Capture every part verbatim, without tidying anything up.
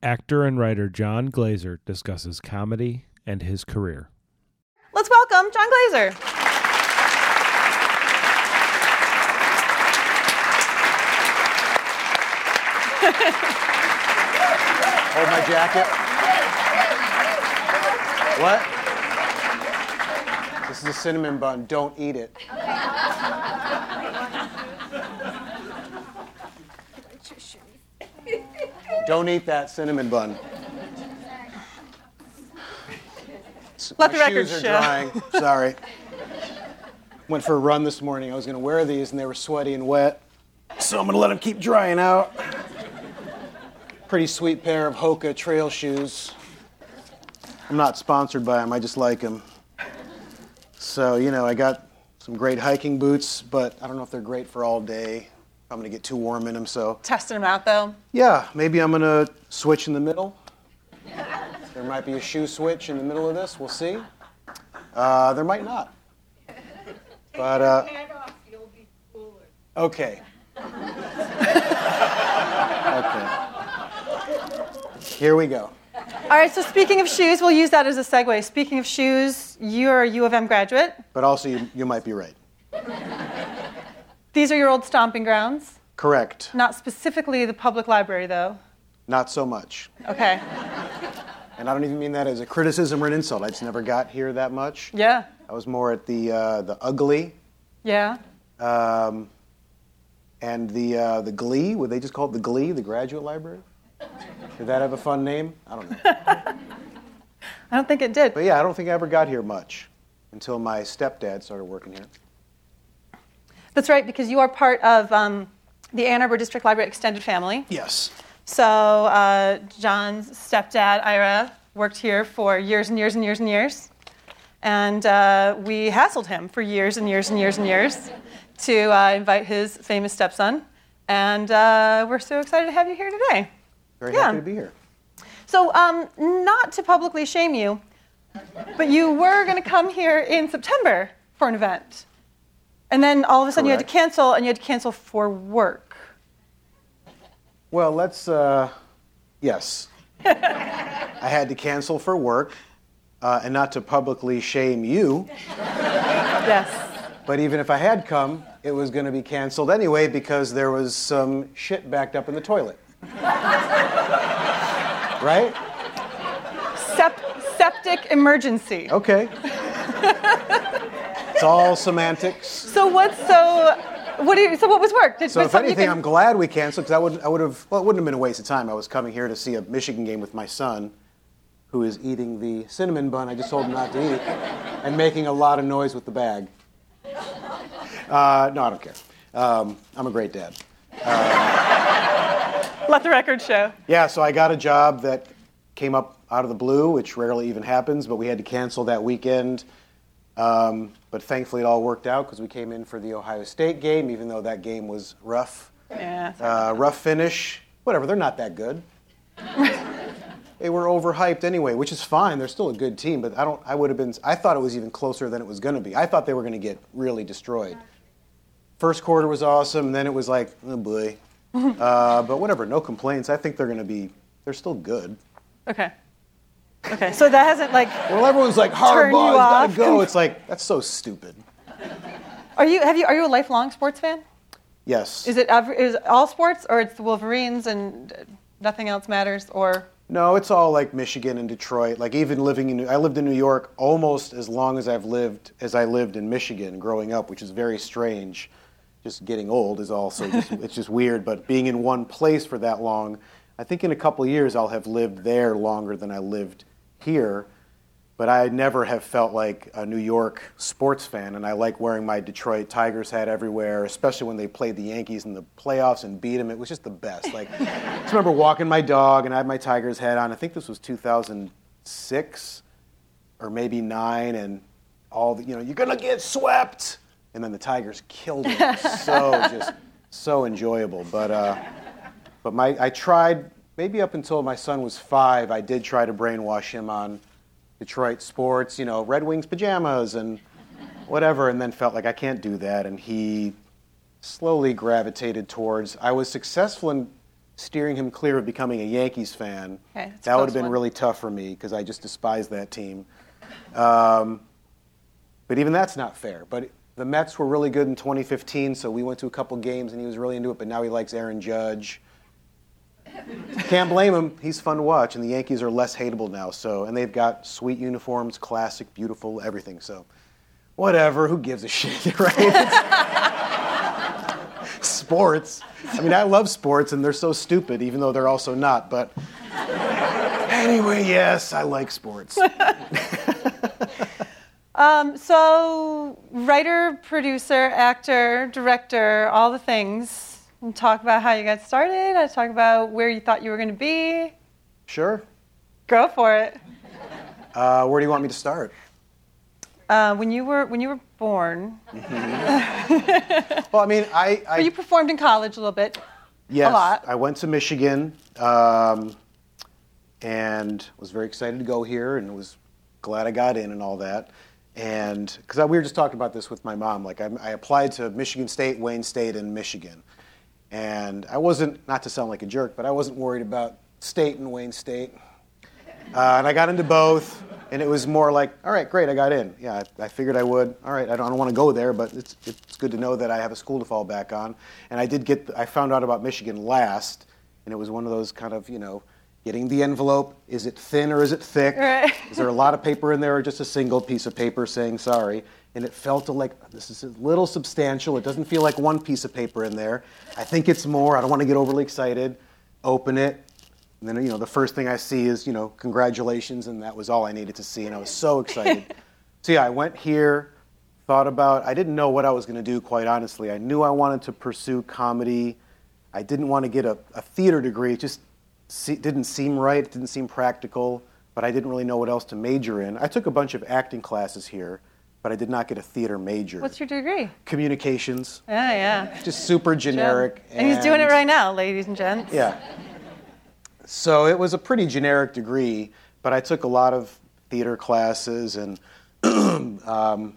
Actor and writer Jon Glaser discusses comedy and his career. Let's welcome Jon Glaser. Hold my jacket. What? This is a cinnamon bun. Don't eat it. Don't eat that cinnamon bun. Let my the record shoes are show. drying. Sorry. Went for a run this morning. I was going to wear these, and they were sweaty and wet. So I'm going to let them keep drying out. Pretty sweet pair of Hoka trail shoes. I'm not sponsored by them. I just like them. So, you know, I got some great hiking boots, but I don't know if they're great for all day. I'm going to get too warm in them, so. Testing them out, though. Yeah, maybe I'm going to switch in the middle. There might be a shoe switch in the middle of this. We'll see. Uh, there might not. But, uh. You'll be cooler. Okay. Okay. Here we go. All right, so speaking of shoes, we'll use that as a segue. Speaking of shoes, you're a U of M graduate. But also, you, you might be right. These are your old stomping grounds. Correct. Not specifically the public library, though. Not so much. Okay. And I don't even mean that as a criticism or an insult. I just never got here that much. Yeah. I was more at the uh, the Ugly. Yeah. Um, and the uh, the Glee. Would they just call it the Glee, the graduate library? Did that have a fun name? I don't know. I don't think it did. But yeah, I don't think I ever got here much until my stepdad started working here. That's right, because you are part of um, the Ann Arbor District Library Extended Family. Yes. So uh, John's stepdad, Ira, worked here for years and years and years and years. And uh, we hassled him for years and years and years and years to uh, invite his famous stepson. And uh, we're so excited to have you here today. Very Yeah. happy to be here. So um, not to publicly shame you, but you were going to come here in September for an event. And then all of a sudden Correct. you had to cancel, and you had to cancel for work. Well, let's, uh, yes. I had to cancel for work, uh, and not to publicly shame you, Yes. but even if I had come, it was going to be canceled anyway because there was some shit backed up in the toilet. Right? Sep- septic emergency. Okay. It's all semantics. So what's so? What do you? So what was work? Did, So was if something you anything, could- I'm glad we canceled because I would I would have well, it wouldn't have been a waste of time. I was coming here to see a Michigan game with my son, who is eating the cinnamon bun I just told him not to eat, and making a lot of noise with the bag. Uh, no, I don't care. Um, I'm a great dad. Let the record show. Yeah, so I got a job that came up out of the blue, which rarely even happens, but we had to cancel that weekend. Um, but thankfully it all worked out because we came in for the Ohio State game, even though that game was rough. Yeah. Uh, rough finish. Whatever, they're not that good. They were overhyped anyway, which is fine. They're still a good team, but I don't. I would have been. I thought it was even closer than it was going to be. I thought they were going to get really destroyed. First quarter was awesome, and then it was like, oh boy. Uh, but whatever, no complaints. I think they're going to be. They're still good. Okay. Okay. So that hasn't like. Well, everyone's like, Turn you Harbaugh's got off. to go. It's like that's so stupid. Are you? Have you? Are you a lifelong sports fan? Yes. Is it? ev- Is it all sports, or it's the Wolverines and nothing else matters, or? No, it's all like Michigan and Detroit. Like even living in, I lived in New York almost as long as I've lived as I lived in Michigan growing up, which is very strange. Just getting old is also just, it's just weird. But being in one place for that long, I think in a couple of years I'll have lived there longer than I lived here. But I never have felt like a New York sports fan, and I like wearing my Detroit Tigers hat everywhere, especially when they played the Yankees in the playoffs and beat them. It was just the best. Like, I just remember walking my dog, and I had my Tigers hat on. I think this was two thousand six or maybe nine, and all the, you know, you're gonna get swept, and then the Tigers killed them. So just so enjoyable. But uh, but my I tried maybe up until my son was five. I did try to brainwash him on Detroit sports, you know, Red Wings pajamas and whatever, and then felt like I can't do that. And he slowly gravitated towards, I was successful in steering him clear of becoming a Yankees fan. Okay, that's a that would have close been one. really tough for me because I just despise that team. Um, but even that's not fair. But the Mets were really good in twenty fifteen, so we went to a couple games and he was really into it, but now he likes Aaron Judge. Can't blame him. He's fun to watch, and the Yankees are less hateable now. So, and they've got sweet uniforms, classic, beautiful, everything. So, whatever. Who gives a shit, right? Sports. I mean, I love sports, and they're so stupid, even though they're also not. But anyway, yes, I like sports. Um, so, writer, producer, actor, director, all the things. And talk about how you got started. I talk about where you thought you were going to be. Sure. Go for it. Uh, where do you want me to start? Uh, when you were when you were born, Well, I mean, I... I but you performed in college a little bit. Yes, A lot. I went to Michigan um, and was very excited to go here and was glad I got in and all that. And because we were just talking about this with my mom, like I, I applied to Michigan State, Wayne State, and Michigan. And I wasn't, not to sound like a jerk, but I wasn't worried about State and Wayne State. Uh, and I got into both, and it was more like, all right, great, I got in. Yeah, I, I figured I would. All right, I don't, I don't want to go there, but it's it's good to know that I have a school to fall back on. And I did get, I found out about Michigan last, and it was one of those kind of, you know, getting the envelope. Is it thin or is it thick? Right. Is there a lot of paper in there or just a single piece of paper saying sorry? And it felt like this is a little substantial. It doesn't feel like one piece of paper in there. I think it's more. I don't want to get overly excited. Open it. And then, you know, the first thing I see is, you know, congratulations, and that was all I needed to see, and I was so excited. So, yeah, I went here, thought about, I didn't know what I was going to do, quite honestly. I knew I wanted to pursue comedy. I didn't want to get a, a theater degree. It just se- didn't seem right. It didn't seem practical, but I didn't really know what else to major in. I took a bunch of acting classes here, but I did not get a theater major. What's your degree? Communications. Yeah, yeah. Just super generic. And he's doing it right now, ladies and gents. Yeah. So it was a pretty generic degree, but I took a lot of theater classes and um,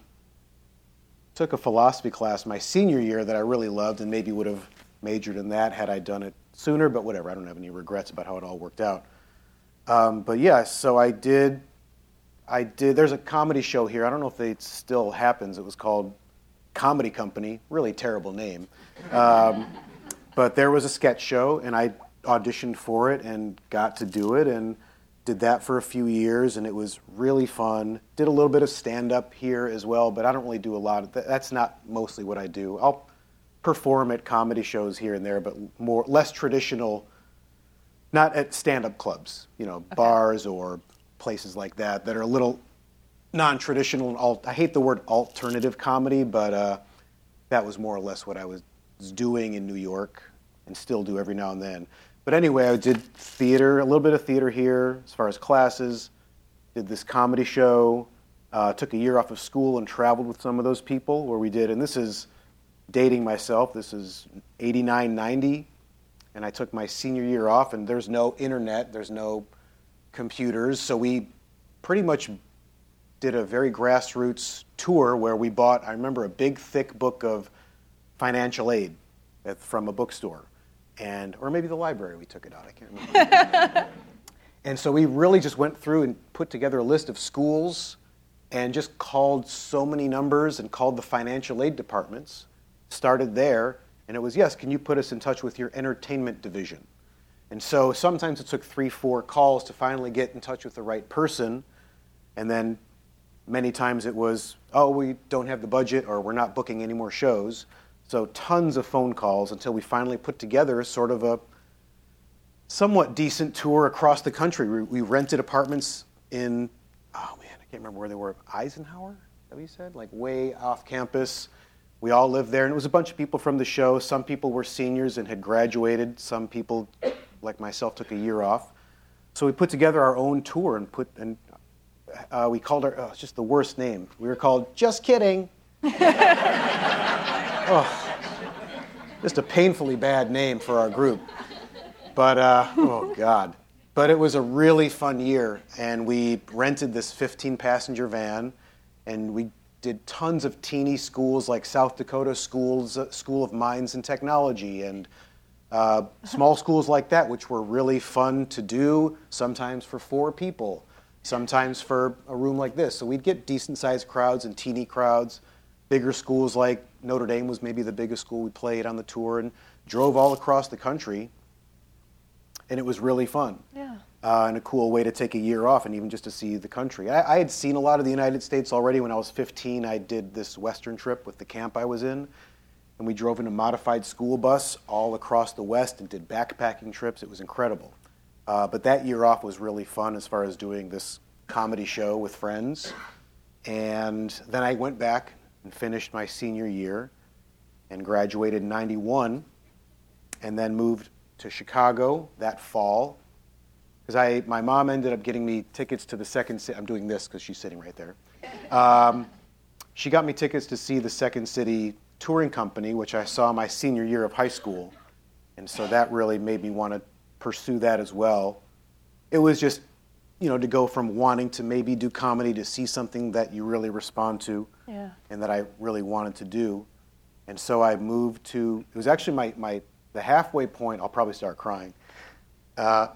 took a philosophy class my senior year that I really loved and maybe would have majored in that had I done it sooner, but whatever. I don't have any regrets about how it all worked out. Um, but yeah, so I did, I did, there's a comedy show here. I don't know if it still happens. It was called Comedy Company, really terrible name. Um, but there was a sketch show, and I auditioned for it and got to do it and did that for a few years, and it was really fun. Did a little bit of stand-up here as well, but I don't really do a lot of that. That's not mostly what I do. I'll perform at comedy shows here and there, but more less traditional, not at stand-up clubs, you know, okay. bars or places like that that are a little non-traditional. And alt- I hate the word alternative comedy, but uh, that was more or less what I was doing in New York and still do every now and then. But anyway, I did theater, a little bit of theater here as far as classes, did this comedy show, uh, took a year off of school and traveled with some of those people where we did, and this is dating myself, this is eighty-nine, ninety, and I took my senior year off, and there's no internet, there's no computers, so we pretty much did a very grassroots tour where we bought, I remember, a big, thick book of financial aid at, from a bookstore. And or maybe the library we took it out, I can't remember. And so we really just went through and put together a list of schools and just called so many numbers and called the financial aid departments, started there, and it was, yes, can you put us in touch with your entertainment division? And so sometimes it took three, four calls to finally get in touch with the right person, and then many times it was, oh, we don't have the budget or we're not booking any more shows. So tons of phone calls until we finally put together sort of a somewhat decent tour across the country. We, we rented apartments in, oh man, I can't remember where they were, Eisenhower, is that what you said? Like way off campus. We all lived there, and it was a bunch of people from the show. Some people were seniors and had graduated. Some people, like myself, took a year off. So we put together our own tour and put, and uh, we called our, oh, it's just the worst name. We were called Just Kidding. Oh, just a painfully bad name for our group. But, uh, oh, God. But it was a really fun year, and we rented this fifteen-passenger van, and we did tons of teeny schools like South Dakota Schools, uh, School of Mines and Technology, and Uh, small schools like that, which were really fun to do, sometimes for four people, sometimes for a room like this. So we'd get decent-sized crowds and teeny crowds. Bigger schools like Notre Dame was maybe the biggest school we played on the tour, and drove all across the country. And it was really fun. Yeah. Uh, and a cool way to take a year off and even just to see the country. I, I had seen a lot of the United States already. When I was fifteen, I did this Western trip with the camp I was in. And we drove in a modified school bus all across the West and did backpacking trips. It was incredible. Uh, but that year off was really fun as far as doing this comedy show with friends. And then I went back and finished my senior year and graduated in ninety-one, and then moved to Chicago that fall. Because I, my mom ended up getting me tickets to the Second City. I'm doing this because she's sitting right there. Um, she got me tickets to see the Second City touring company, which I saw my senior year of high school. And so that really made me want to pursue that as well. It was just, you know, to go from wanting to maybe do comedy to see something that you really respond to, Yeah. and that I really wanted to do. And so I moved to, it was actually my, my the halfway point, I'll probably start crying, uh,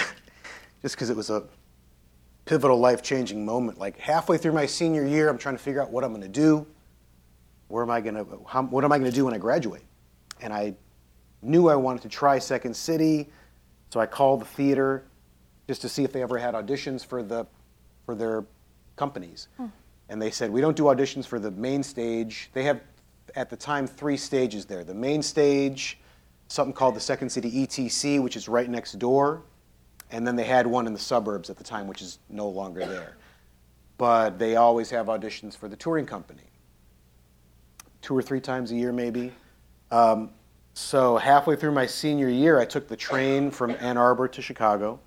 just because it was a pivotal, life-changing moment. Like halfway through my senior year, I'm trying to figure out what I'm going to do. Where am I going to, what am I going to do when I graduate? And I knew I wanted to try Second City, so I called the theater just to see if they ever had auditions for the for their companies. Hmm. And they said, we don't do auditions for the main stage. They have, at the time, three stages there. The main stage, something called the Second City E T C, which is right next door. And then they had one in the suburbs at the time, which is no longer there. But they always have auditions for the touring company. Two or three times a year, maybe. Um, so halfway through my senior year, I took the train from Ann Arbor to Chicago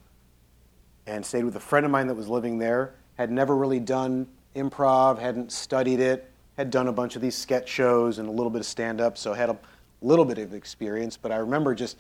and stayed with a friend of mine that was living there. Had never really done improv, hadn't studied it, had done a bunch of these sketch shows and a little bit of stand-up, so had a little bit of experience. But I remember just,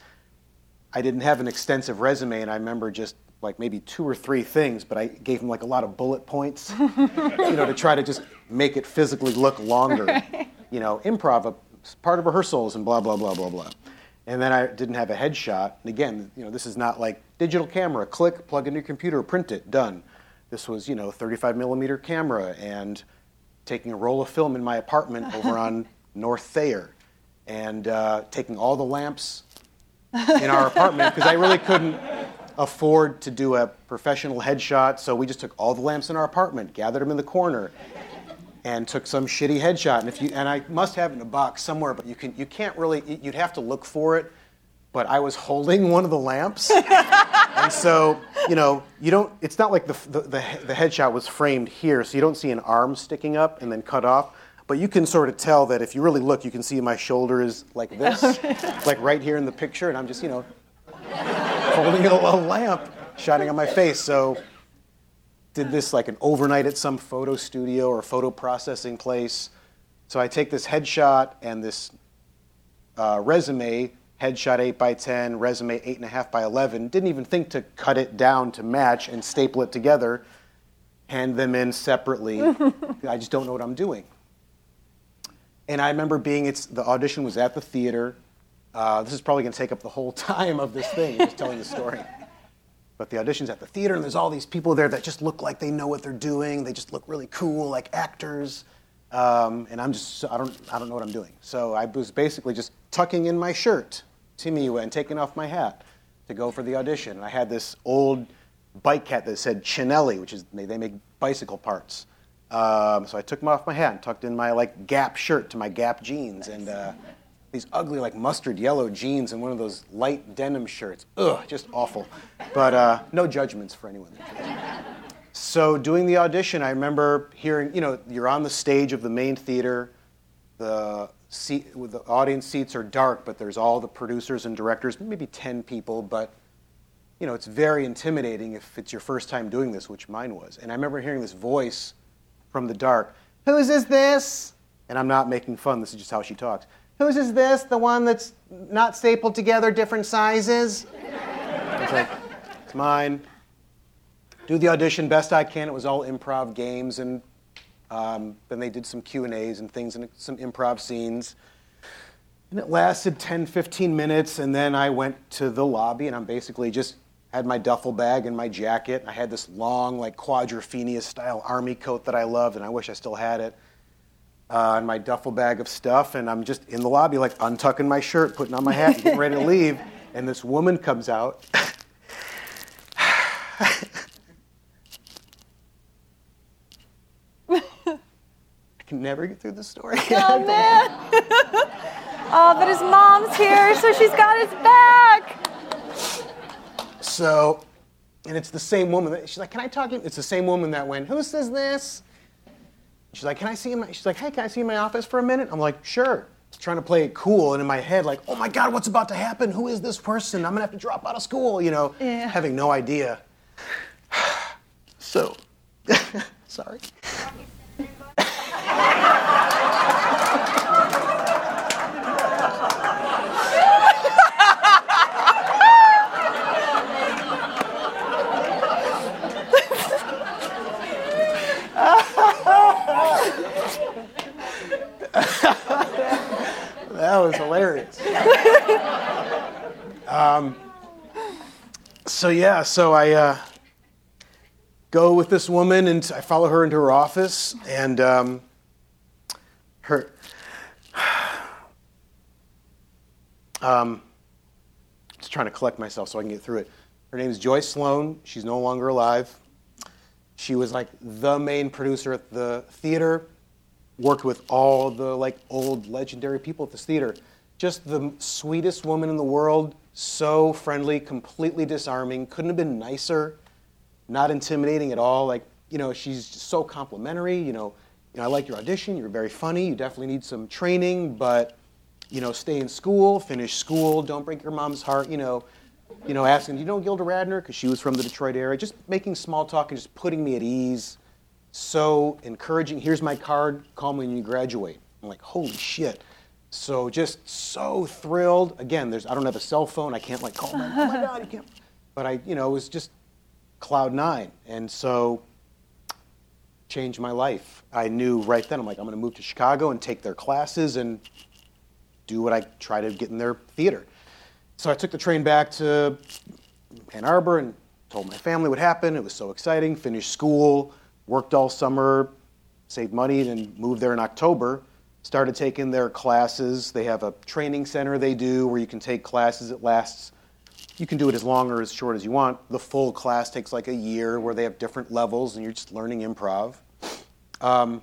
I didn't have an extensive resume, and I remember just like maybe two or three things, but I gave him like a lot of bullet points, you know, to try to just make it physically look longer. Right. You know, improv, a part of rehearsals and blah, blah, blah, blah, blah. And then I didn't have a headshot. And again, you know, this is not like digital camera, click, plug into your computer, print it, done. This was, you know, thirty-five millimeter camera and taking a roll of film in my apartment over on North Thayer and uh, taking all the lamps in our apartment because I really couldn't afford to do a professional headshot. So we just took all the lamps in our apartment, gathered them in the corner, and took some shitty headshot. And if you and I must have it in a box somewhere, but you can you can't really you'd have to look for it. But I was holding one of the lamps, and so you know you don't. It's not like the, the the the headshot was framed here, so you don't see an arm sticking up and then cut off. But you can sort of tell that if you really look, you can see my shoulder is like this, like right here in the picture, and I'm just you know holding a, a lamp, shining on my face. So did this like an overnight at some photo studio or photo processing place. So I take this headshot and this uh, resume. Headshot eight by ten, resume eight point five by eleven. Didn't even think to cut it down to match and staple it together. Hand them in separately. I just don't know what I'm doing. And I remember being, it's the audition was at the theater. Uh, this is probably going to take up the whole time of this thing, just telling the story. But the audition's at the theater, and there's all these people there that just look like they know what they're doing. They just look really cool, like actors. Um, and I'm just, I don't, I don't know what I'm doing. So I was basically just tucking in my shirt, Timiwa, and taking off my hat to go for the audition. And I had this old bike hat that said Chinelli, which is, they make bicycle parts. Um, so I took off my hat and tucked in my like Gap shirt to my Gap jeans, and uh, these ugly like mustard yellow jeans and one of those light denim shirts. Ugh, just awful. But uh, no judgments for anyone. So doing the audition, I remember hearing, you know, you're on the stage of the main theater. The seat, the audience seats are dark, but there's all the producers and directors, maybe ten people. But you know, it's very intimidating if it's your first time doing this, which mine was. And I remember hearing this voice from the dark. Whose is this? And I'm not making fun. This is just how she talks. Whose is this? The one that's not stapled together, different sizes? I was like, it's mine. Do the audition best I can. It was all improv games, and um, then they did some Q and A's and things and some improv scenes. And it lasted ten, fifteen minutes, and then I went to the lobby, and I'm basically just had my duffel bag and my jacket. I had this long, like, quadrophenia-style army coat that I loved, and I wish I still had it, uh, and my duffel bag of stuff, and I'm just in the lobby, like, untucking my shirt, putting on my hat, and getting ready to leave, and this woman comes out. I can never get through the story. Oh, man. Oh, but his mom's here, so she's got his back. So, and it's the same woman. That, she's like, can I talk to you? It's the same woman that went, who says this? She's like, can I see you in my, she's like, hey, can I see you in my office for a minute? I'm like, sure. Trying to play it cool, and in my head, like, oh my God, what's about to happen? Who is this person? I'm gonna have to drop out of school, you know, yeah. having no idea. So, sorry. That was hilarious. um, so yeah, so I uh, go with this woman, and I follow her into her office, and um, her. Um, just trying to collect myself so I can get through it. Her name is Joyce Sloan. She's no longer alive. She was like the main producer at the theater. Worked with all the like old legendary people at this theater. Just the sweetest woman in the world. So friendly, completely disarming. Couldn't have been nicer. Not intimidating at all. Like, you know, she's just so complimentary. You know, you know, I like your audition. You're very funny. You definitely need some training, but you know, stay in school, finish school. Don't break your mom's heart. You know, you know, asking, do you know Gilda Radner? Because she was from the Detroit area. Just making small talk and just putting me at ease. So encouraging. Here's my card. Call me when you graduate. I'm like, holy shit. So just so thrilled. Again, there's I don't have a cell phone. I can't like call my. Oh my God, you can't. But I, you know, it was just cloud nine, and so changed my life. I knew right then. I'm like, I'm going to move to Chicago and take their classes and do what I try to get in their theater. So I took the train back to Ann Arbor and told my family what happened. It was so exciting. Finished school. Worked all summer, saved money, and moved there in October. Started taking their classes. They have a training center they do where you can take classes. It lasts, you can do it as long or as short as you want. The full class takes like a year where they have different levels and you're just learning improv. Um,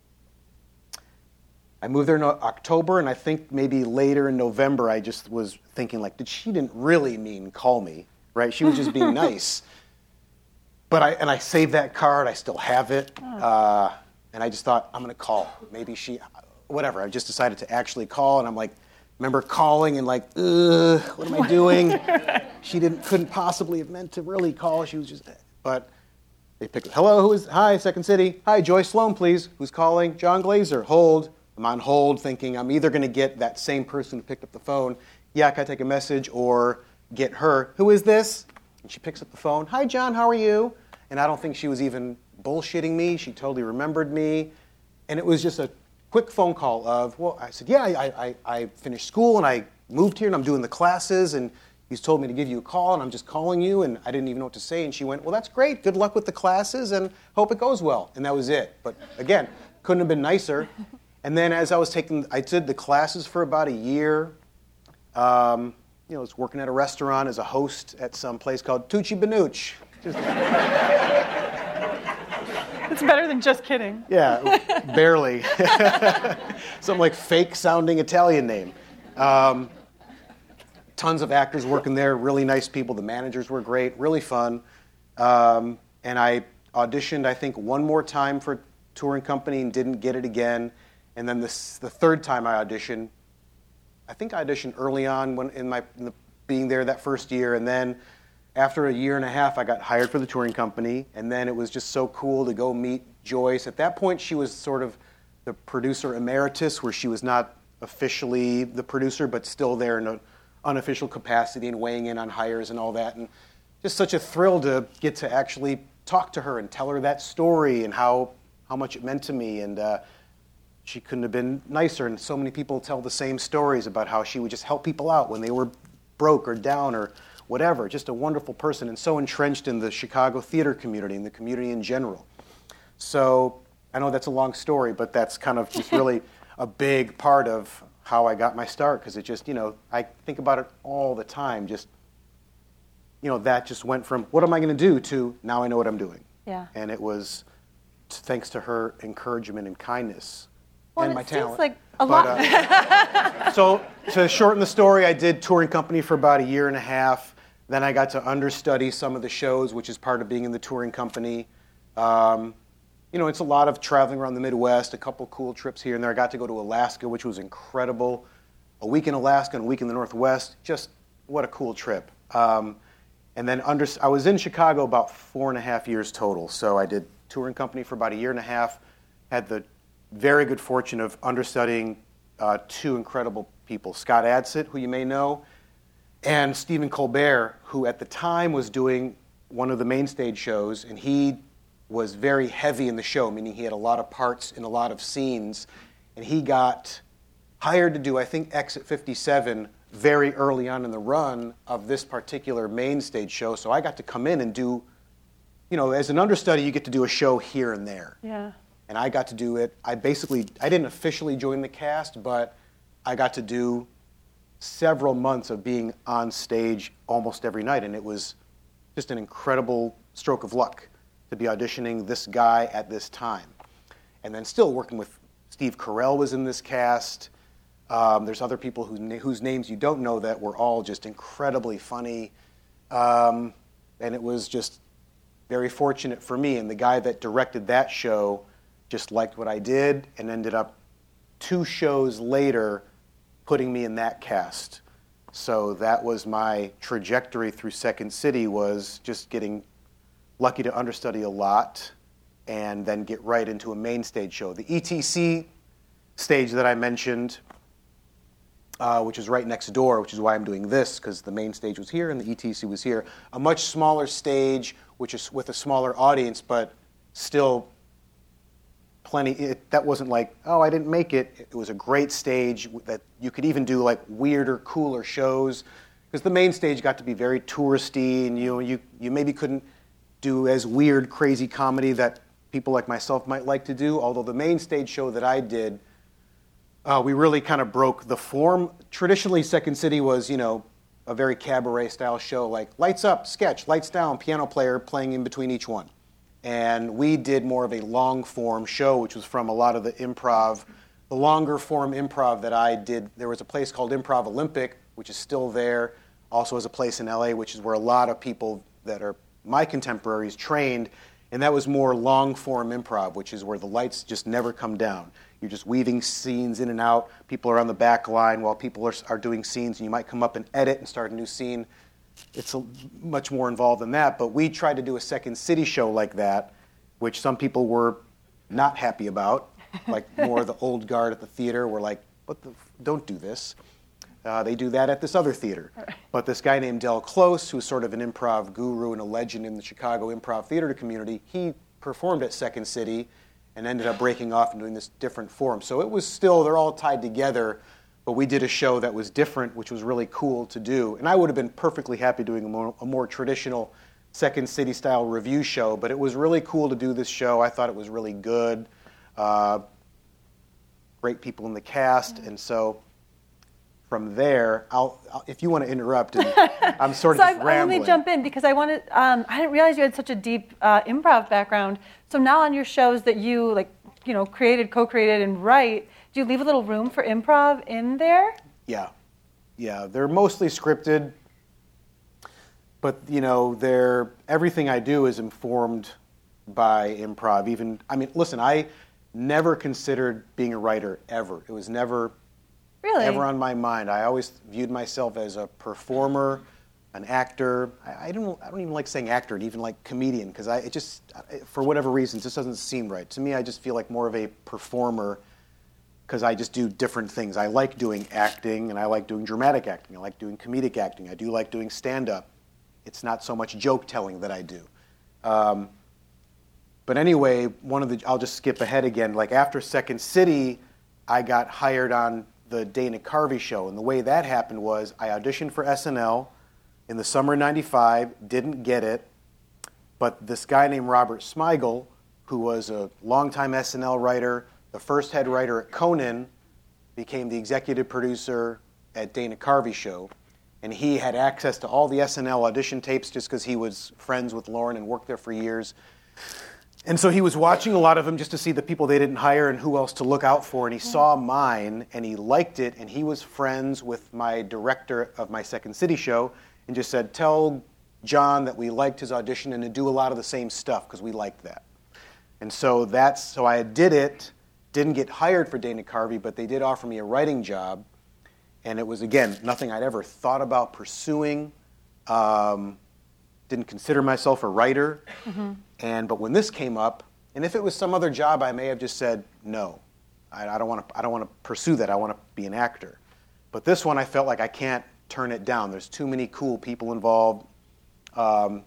I moved there in October, and I think maybe later in November I just was thinking like, did she didn't really mean call me, right? She was just being nice. But I and I saved that card. I still have it, uh, and I just thought I'm gonna call. Maybe she, whatever. I just decided to actually call, and I'm like, remember calling and like, ugh, what am I doing? She didn't, couldn't possibly have meant to really call. She was just, but they picked. Hello, who is? Hi, Second City. Hi, Joyce Sloan, please. Who's calling? John Glazer. Hold. I'm on hold, thinking I'm either gonna get that same person who picked up the phone. Yeah, can I take a message, or get her? Who is this? And she picks up the phone. Hi, John, how are you? And I don't think she was even bullshitting me. She totally remembered me. And it was just a quick phone call of, well, I said, yeah, I, I, I finished school and I moved here and I'm doing the classes and he's told me to give you a call and I'm just calling you and I didn't even know what to say. And she went, well, that's great. Good luck with the classes and hope it goes well. And that was it. But again, couldn't have been nicer. And then as I was taking, I did the classes for about a year. Um, you know, I was working at a restaurant as a host at some place called Tucci Benucci. Just, It's better than just kidding. yeah, barely. Some like fake-sounding Italian name. Um, tons of actors working there, really nice people. The managers were great, really fun. Um, and I auditioned, I think, one more time for a touring company and didn't get it again. And then this, the third time I auditioned, I think I auditioned early on when in my in the, being there that first year, and then after a year and a half, I got hired for the touring company, and then it was just so cool to go meet Joyce. At that point, she was sort of the producer emeritus, where she was not officially the producer, but still there in an unofficial capacity and weighing in on hires and all that. And just such a thrill to get to actually talk to her and tell her that story and how, how much it meant to me. And uh, she couldn't have been nicer. And so many people tell the same stories about how she would just help people out when they were broke or down or whatever. Just a wonderful person and so entrenched in the Chicago theater community and the community in general. So I know that's a long story, but that's kind of just really a big part of how I got my start, because it just, you know, I think about it all the time. Just, you know, that just went from what am I going to do to now I know what I'm doing. Yeah. And it was t- thanks to her encouragement and kindness Well, and and my it seems talent. like a But, lot. uh, so to shorten the story, I did touring company for about a year and a half. Then I got to understudy some of the shows, which is part of being in the touring company. Um, you know, it's a lot of traveling around the Midwest, a couple cool trips here and there. I got to go to Alaska, which was incredible. A week in Alaska and a week in the Northwest. Just what a cool trip. Um, and then under, I was in Chicago about four and a half years total. So I did touring company for about a year and a half. Had the very good fortune of understudying uh, two incredible people, Scott Adsit, who you may know, and Stephen Colbert, who at the time was doing one of the main stage shows, and he was very heavy in the show, meaning he had a lot of parts in a lot of scenes, and he got hired to do, I think, Exit fifty-seven very early on in the run of this particular main stage show, so I got to come in and do, you know, as an understudy, you get to do a show here and there. Yeah. And I got to do it. I basically, I didn't officially join the cast, but I got to do several months of being on stage almost every night. And it was just an incredible stroke of luck to be auditioning this guy at this time. And then still working with Steve Carell was in this cast. Um, there's other people who, whose names you don't know that were all just incredibly funny. Um, and it was just very fortunate for me. And the guy that directed that show just liked what I did and ended up two shows later putting me in that cast. So that was my trajectory through Second City, was just getting lucky to understudy a lot and then get right into a main stage show. The E T C stage that I mentioned, uh, which is right next door, which is why I'm doing this, because the main stage was here and the E T C was here. A much smaller stage, which is with a smaller audience, but still plenty. It, that wasn't like, oh, I didn't make it. It was a great stage that you could even do like weirder, cooler shows, because the main stage got to be very touristy, and you know, you you maybe couldn't do as weird, crazy comedy that people like myself might like to do. Although the main stage show that I did, uh, we really kind of broke the form. Traditionally, Second City was, you know, a very cabaret-style show, like lights up, sketch, lights down, piano player playing in between each one. And we did more of a long-form show, which was from a lot of the improv, the longer-form improv that I did. There was a place called Improv Olympic, which is still there. Also has a place in L A, which is where a lot of people that are my contemporaries trained. And that was more long-form improv, which is where the lights just never come down. You're just weaving scenes in and out. People are on the back line while people are, are doing scenes, and you might come up and edit and start a new scene. It's a, much more involved than that, but we tried to do a Second City show like that, which some people were not happy about, like more the old guard at the theater were like, "What the? F- don't do this." Uh, they do that at this other theater. But this guy named Del Close, who's sort of an improv guru and a legend in the Chicago improv theater community, he performed at Second City and ended up breaking off and doing this different form. So it was still, they're all tied together, but we did a show that was different, which was really cool to do. And I would have been perfectly happy doing a more, a more traditional Second City style review show, but it was really cool to do this show. I thought it was really good. Uh, great people in the cast, and so from there, I'll, I'll if you want to interrupt, and I'm sort of so just I, I rambling. only jump in because I wanted. Um, I didn't realize you had such a deep uh, improv background. So now on your shows that you like, you know, created, co-created, and write, do you leave a little room for improv in there? Yeah, yeah. They're mostly scripted, but you know, they're everything I do is informed by improv. Even I mean, listen, I never considered being a writer ever. It was never. Really? Ever on my mind. I always viewed myself as a performer, an actor. I, I don't. I don't even like saying actor, and even like comedian, because I it just, for whatever reason, it just doesn't seem right to me. I just feel like more of a performer, because I just do different things. I like doing acting, and I like doing dramatic acting. I like doing comedic acting. I do like doing stand-up. It's not so much joke telling that I do. Um, but anyway, one of the I'll just skip ahead again. Like after Second City. I got hired on the Dana Carvey show. And the way that happened was I auditioned for S N L in the summer of ninety-five, didn't get it, but this guy named Robert Smigel, who was a longtime S N L writer, the first head writer at Conan, became the executive producer at Dana Carvey show. And he had access to all the S N L audition tapes just because he was friends with Lorne and worked there for years. And so he was watching a lot of them just to see the people they didn't hire and who else to look out for. And he saw mine, and he liked it, and he was friends with my director of my Second City show and just said, tell John that we liked his audition and to do a lot of the same stuff because we liked that. And so that's, so I did it, didn't get hired for Dana Carvey, but they did offer me a writing job. And it was, again, nothing I'd ever thought about pursuing. Um, didn't consider myself a writer. Mm-hmm. And but when this came up, and if it was some other job, I may have just said no. I, I don't want to. I don't want to pursue that. I want to be an actor. But this one, I felt like I can't turn it down. There's too many cool people involved. Um,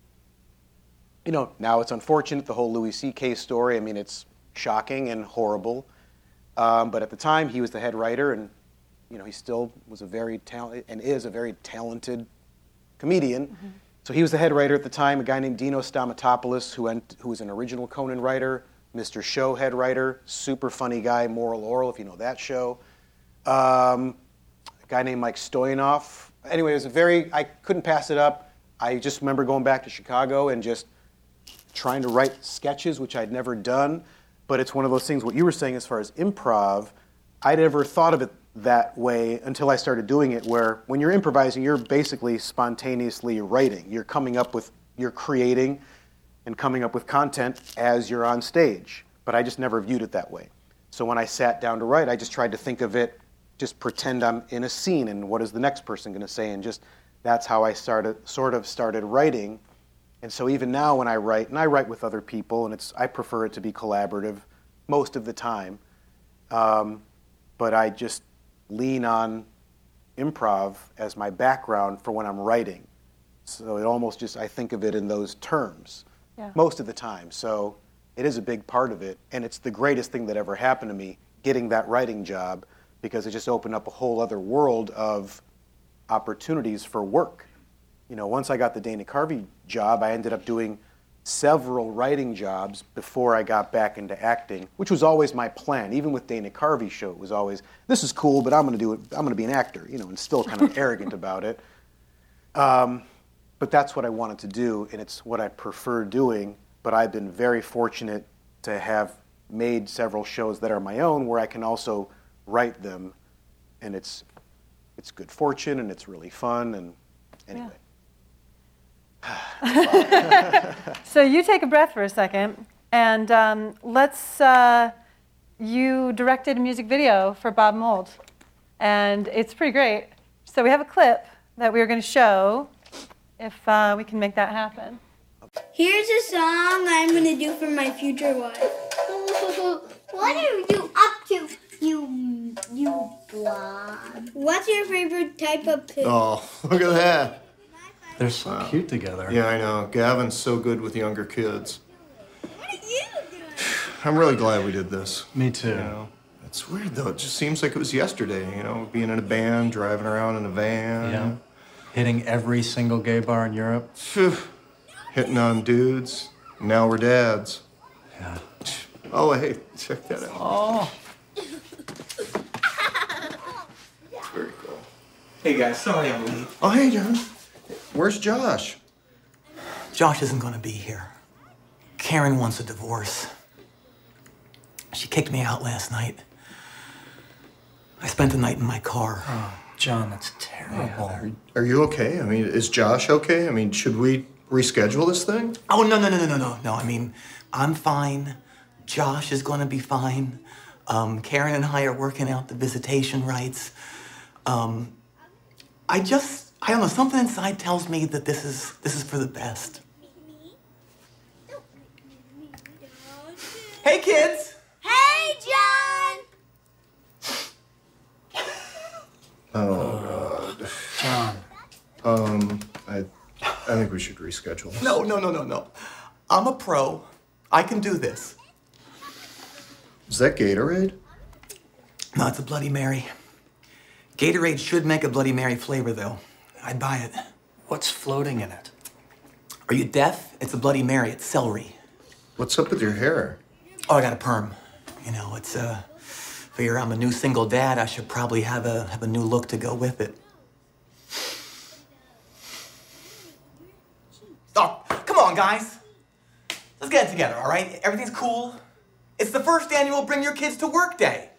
you know, now it's unfortunate, the whole Louis C K story. I mean, it's shocking and horrible. Um, but at the time, he was the head writer, and you know, he still was a very talented and is a very talented comedian. Mm-hmm. So he was the head writer at the time, a guy named Dino Stamatopoulos, who, went, who was an original Conan writer, Mister Show head writer, super funny guy, Moral Orel, if you know that show. Um, a guy named Mike Stoyanov. Anyway, it was a very, I couldn't pass it up. I just remember going back to Chicago and just trying to write sketches, which I'd never done. But it's one of those things, what you were saying as far as improv, I'd never thought of it that way until I started doing it, where when you're improvising, you're basically spontaneously writing. You're coming up with, you're creating and coming up with content as you're on stage. But I just never viewed it that way. So when I sat down to write, I just tried to think of it, just pretend I'm in a scene and what is the next person going to say, and just that's how I started, sort of started writing. And so even now when I write, and I write with other people, and it's I prefer it to be collaborative most of the time, um, but I just lean on improv as my background for when I'm writing. So it almost just, I think of it in those terms yeah. most of the time. So it is a big part of it, and it's the greatest thing that ever happened to me, getting that writing job, because it just opened up a whole other world of opportunities for work. You know, once I got the Dana Carvey job, I ended up doing several writing jobs before I got back into acting, which was always my plan. Even with Dana Carvey show, it was always, this is cool, but I'm going to do it. I'm going to be an actor, you know, and still kind of arrogant about it. Um, but that's what I wanted to do, and it's what I prefer doing. But I've been very fortunate to have made several shows that are my own, where I can also write them, and it's it's good fortune, and it's really fun. And anyway. Yeah. So you take a breath for a second, and um, let's, uh, you directed a music video for Bob Mould, and it's pretty great. So we have a clip that we are going to show, if uh, we can make that happen. Here's a song I'm going to do for my future wife. What are you up to, you, you blob? What's your favorite type of pig? Oh, look at that. They're so wow. cute together. Yeah, I know. Gavin's so good with younger kids. What are you doing? I'm really glad we did this. Me too. You know, it's weird, though. It just seems like it was yesterday, you know, being in a band, driving around in a van. Yeah. Hitting every single gay bar in Europe. Hitting on dudes. Now we're dads. Yeah. Oh, hey, check that out. Oh. Very cool. Hey, guys. Sorry I'm late. Oh, hey, John. Where's Josh? Josh isn't going to be here. Karen wants a divorce. She kicked me out last night. I spent the night in my car. Oh, John, that's terrible. Are, are you okay? I mean, is Josh okay? I mean, should we reschedule this thing? Oh, no, no, no, no, no, no, no. I mean, I'm fine. Josh is going to be fine. Um, Karen and I are working out the visitation rights. Um, I just... I don't know, something inside tells me that this is this is for the best. Hey, kids! Hey, John! Oh, God. John. Um, I, I think we should reschedule this. No, no, no, no, no. I'm a pro. I can do this. Is that Gatorade? No, it's a Bloody Mary. Gatorade should make a Bloody Mary flavor, though. I'd buy it. What's floating in it? Are you deaf? It's a Bloody Mary. It's celery. What's up with your hair? Oh, I got a perm. You know, it's, uh, figure I'm a new single dad. I should probably have a, have a new look to go with it. Oh, come on, guys. Let's get it together, all right? Everything's cool. It's the first annual Bring Your Kids to Work Day.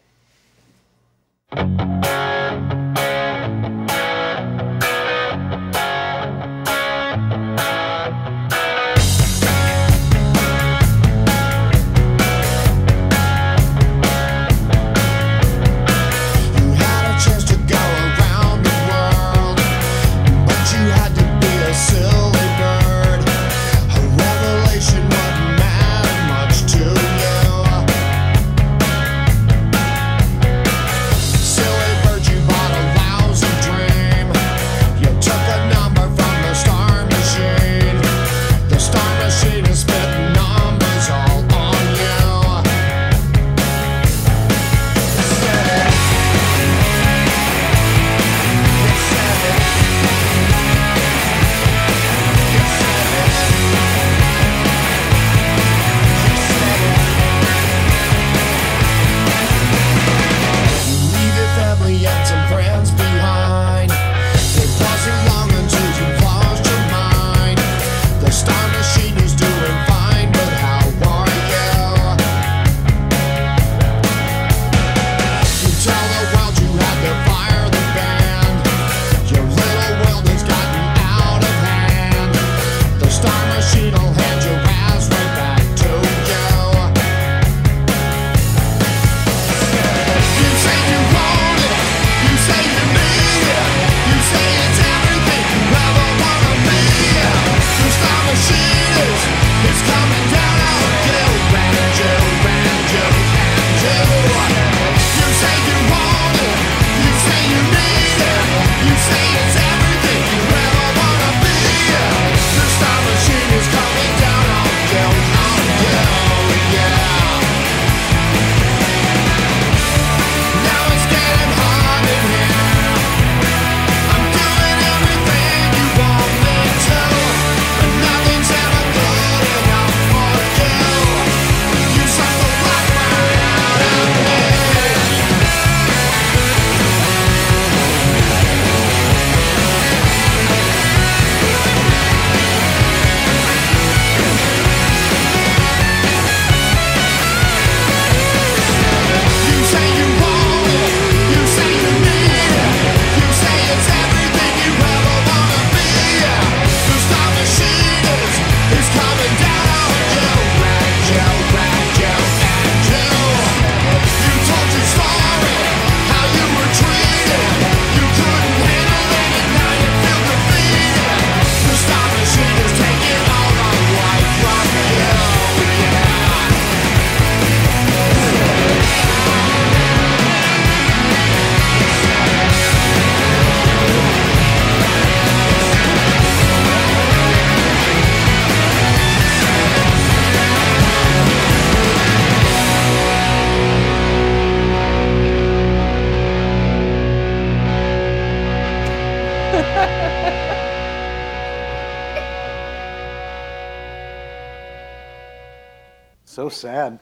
So sad.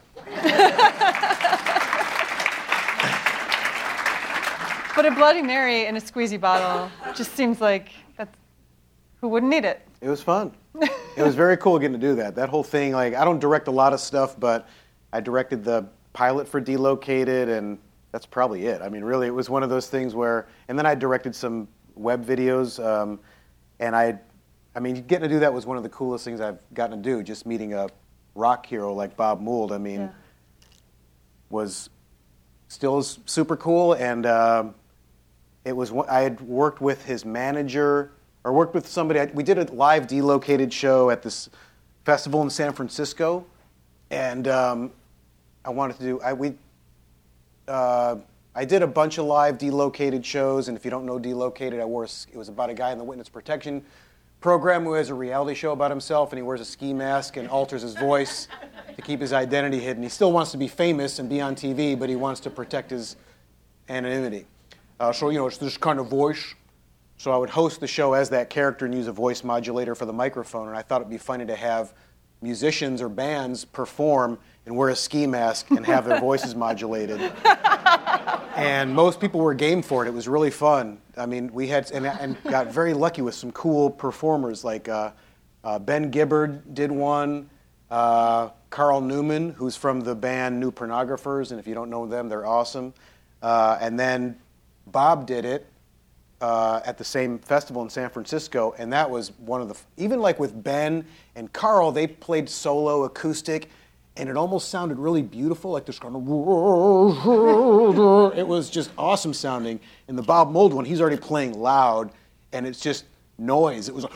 But a Bloody Mary in a squeezy bottle just seems like that's, who wouldn't need it? It was fun. It was very cool getting to do that. That whole thing, like, I don't direct a lot of stuff, but I directed the pilot for Delocated, and that's probably it. I mean, really, it was one of those things where, and then I directed some web videos, um, and I, I mean, getting to do that was one of the coolest things I've gotten to do, just meeting a rock hero like Bob Mould, I mean, yeah. was still super cool, and um, it was, I had worked with his manager, or worked with somebody, we did a live Delocated show at this festival in San Francisco, and um, I wanted to do, I, we, uh, I did a bunch of live Delocated shows, and if you don't know Delocated, I wore, a, it was about a guy in the witness protection program who has a reality show about himself, and he wears a ski mask and alters his voice. to keep his identity hidden. He still wants to be famous and be on T V, but he wants to protect his anonymity. Uh, so, you know, it's this kind of voice. So I would host the show as that character and use a voice modulator for the microphone, and I thought it'd be funny to have musicians or bands perform and wear a ski mask and have their voices modulated. And most people were game for it. It was really fun. I mean, we had, and, and got very lucky with some cool performers, like uh, uh, Ben Gibbard did one, uh, Carl Newman, who's from the band New Pornographers, and if you don't know them, they're awesome. Uh, and then Bob did it uh, at the same festival in San Francisco, and that was one of the, even like with Ben and Carl, they played solo acoustic, and it almost sounded really beautiful, like this kind of, it was just awesome sounding. And the Bob Mould one, he's already playing loud, and it's just noise. It was like,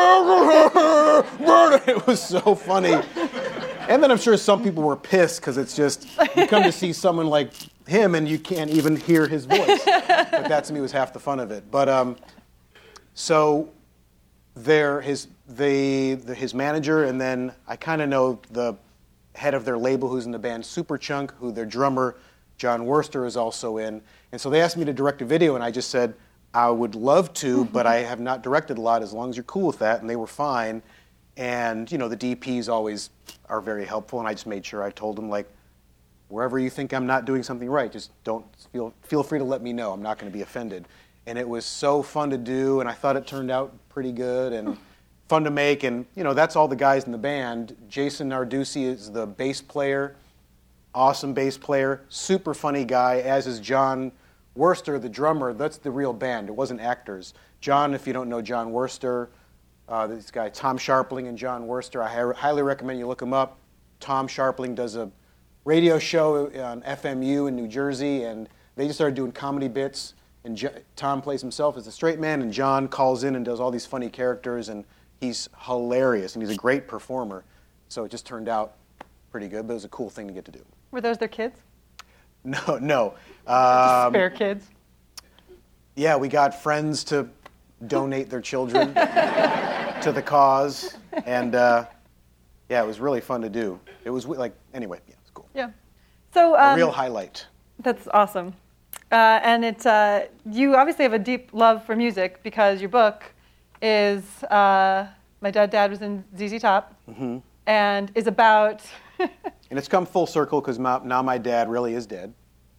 it was so funny. And then I'm sure some people were pissed, because it's just, you come to see someone like him, and you can't even hear his voice. But that, to me, was half the fun of it. But, um, so, there, his, the, the, his manager, and then I kind of know the head of their label who's in the band Superchunk, who their drummer, John Worster, is also in. And so they asked me to direct a video, and I just said, I would love to, but I have not directed a lot, as long as you're cool with that. And they were fine. And, you know, the D Ps always are very helpful, and I just made sure I told them, like, wherever you think I'm not doing something right, just don't feel, feel free to let me know. I'm not going to be offended. And it was so fun to do, and I thought it turned out pretty good, and fun to make, and you know, that's all the guys in the band. Jason Narducci is the bass player, awesome bass player, super funny guy, as is John Worster, the drummer. That's the real band. It wasn't actors. John, if you don't know John Worster, uh, this guy Tom Sharpling and John Worster, I hi- highly recommend you look him up. Tom Sharpling does a radio show on F M U in New Jersey, and they just started doing comedy bits, and J- Tom plays himself as a straight man, and John calls in and does all these funny characters, and he's hilarious, and he's a great performer. So it just turned out pretty good, but it was a cool thing to get to do. Were those their kids? No, no. Just Um, spare kids? yeah, we got friends to donate their children to the cause, and uh, yeah, it was really fun to do. It was like, anyway, yeah, it was cool. Yeah. So um, a real highlight. That's awesome. Uh, and it, uh, you obviously have a deep love for music, because your book is, uh, My Dead Dad Was in Z Z Top, Mm-hmm. and is about... And it's come full circle, because now my dad really is dead.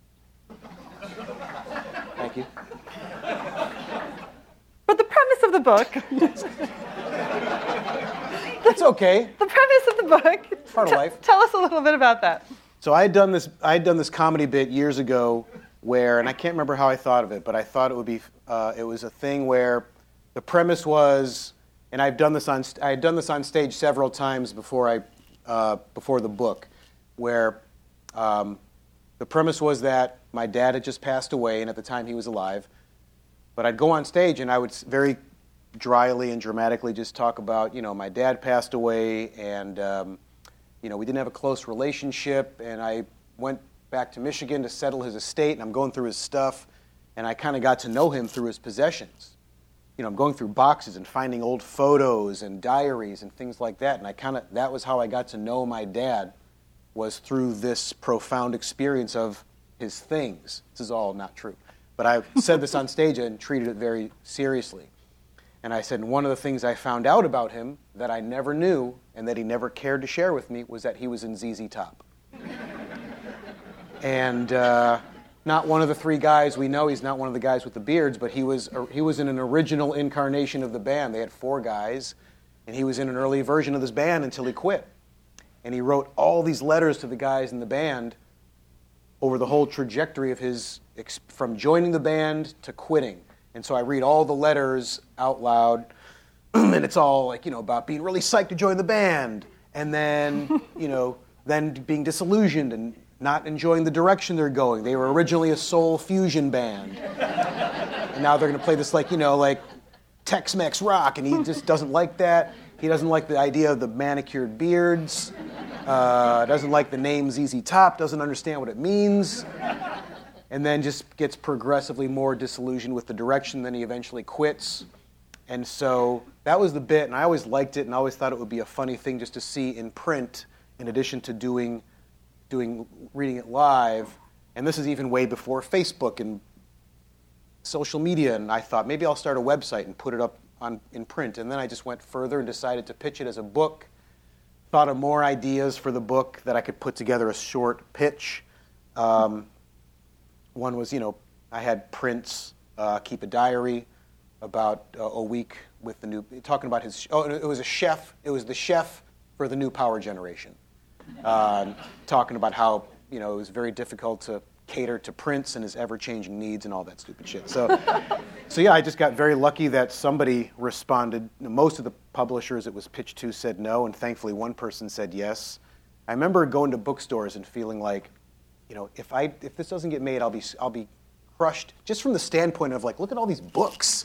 Thank you. But the premise of the book... It's okay. The premise of the book... Part of t- life. Tell us a little bit about that. So I had done this. I had done this comedy bit years ago, where, and I can't remember how I thought of it, but I thought it would be. Uh, it was a thing where the premise was, and I've done this on. I had done this on stage several times before I, uh, before the book, where um, the premise was that my dad had just passed away, and at the time he was alive. But I'd go on stage and I would very dryly and dramatically just talk about, you know, my dad passed away, and um, you know, we didn't have a close relationship, and I went back to Michigan to settle his estate, and I'm going through his stuff, and I kind of got to know him through his possessions. You know, I'm going through boxes and finding old photos and diaries and things like that, and I kind of, that was how I got to know my dad, was through this profound experience of his things. This is all not true. But I said this on stage and treated it very seriously. And I said, one of the things I found out about him that I never knew and that he never cared to share with me was that he was in Z Z Top. And uh, not one of the three guys we know, he's not one of the guys with the beards, but he was uh, he was in an original incarnation of the band. They had four guys, and he was in an early version of this band until he quit. And he wrote all these letters to the guys in the band over the whole trajectory of his, from joining the band to quitting. And so I read all the letters out loud, and it's all like, you know, about being really psyched to join the band, and then, you know, then being disillusioned and not enjoying the direction they're going. They were originally a soul fusion band, and now they're going to play this, like, you know, like Tex-Mex rock, and he just doesn't like that. He doesn't like the idea of the manicured beards, uh, doesn't like the name Z Z Top, doesn't understand what it means, and then just gets progressively more disillusioned with the direction. Then he eventually quits. And so that was the bit, and I always liked it, and I always thought it would be a funny thing just to see in print, in addition to doing, doing reading it live, And this is even way before Facebook and social media, and I thought maybe I'll start a website and put it up on in print. And then I just went further and decided to pitch it as a book. Thought of more ideas for the book that I could put together a short pitch. Um, one was, you know, I had Prince uh, keep a diary about uh, a week with the new, talking about his, oh, it was a chef, it was the chef for the new power generation. Uh, talking about how, you know, it was very difficult to cater to Prince and his ever-changing needs and all that stupid shit. So, so yeah, I just got very lucky that somebody responded. Most of the publishers it was pitched to said no, and thankfully one person said yes. I remember going to bookstores and feeling like, you know, if I if this doesn't get made, I'll be I'll be crushed. Just from the standpoint of like, look at all these books.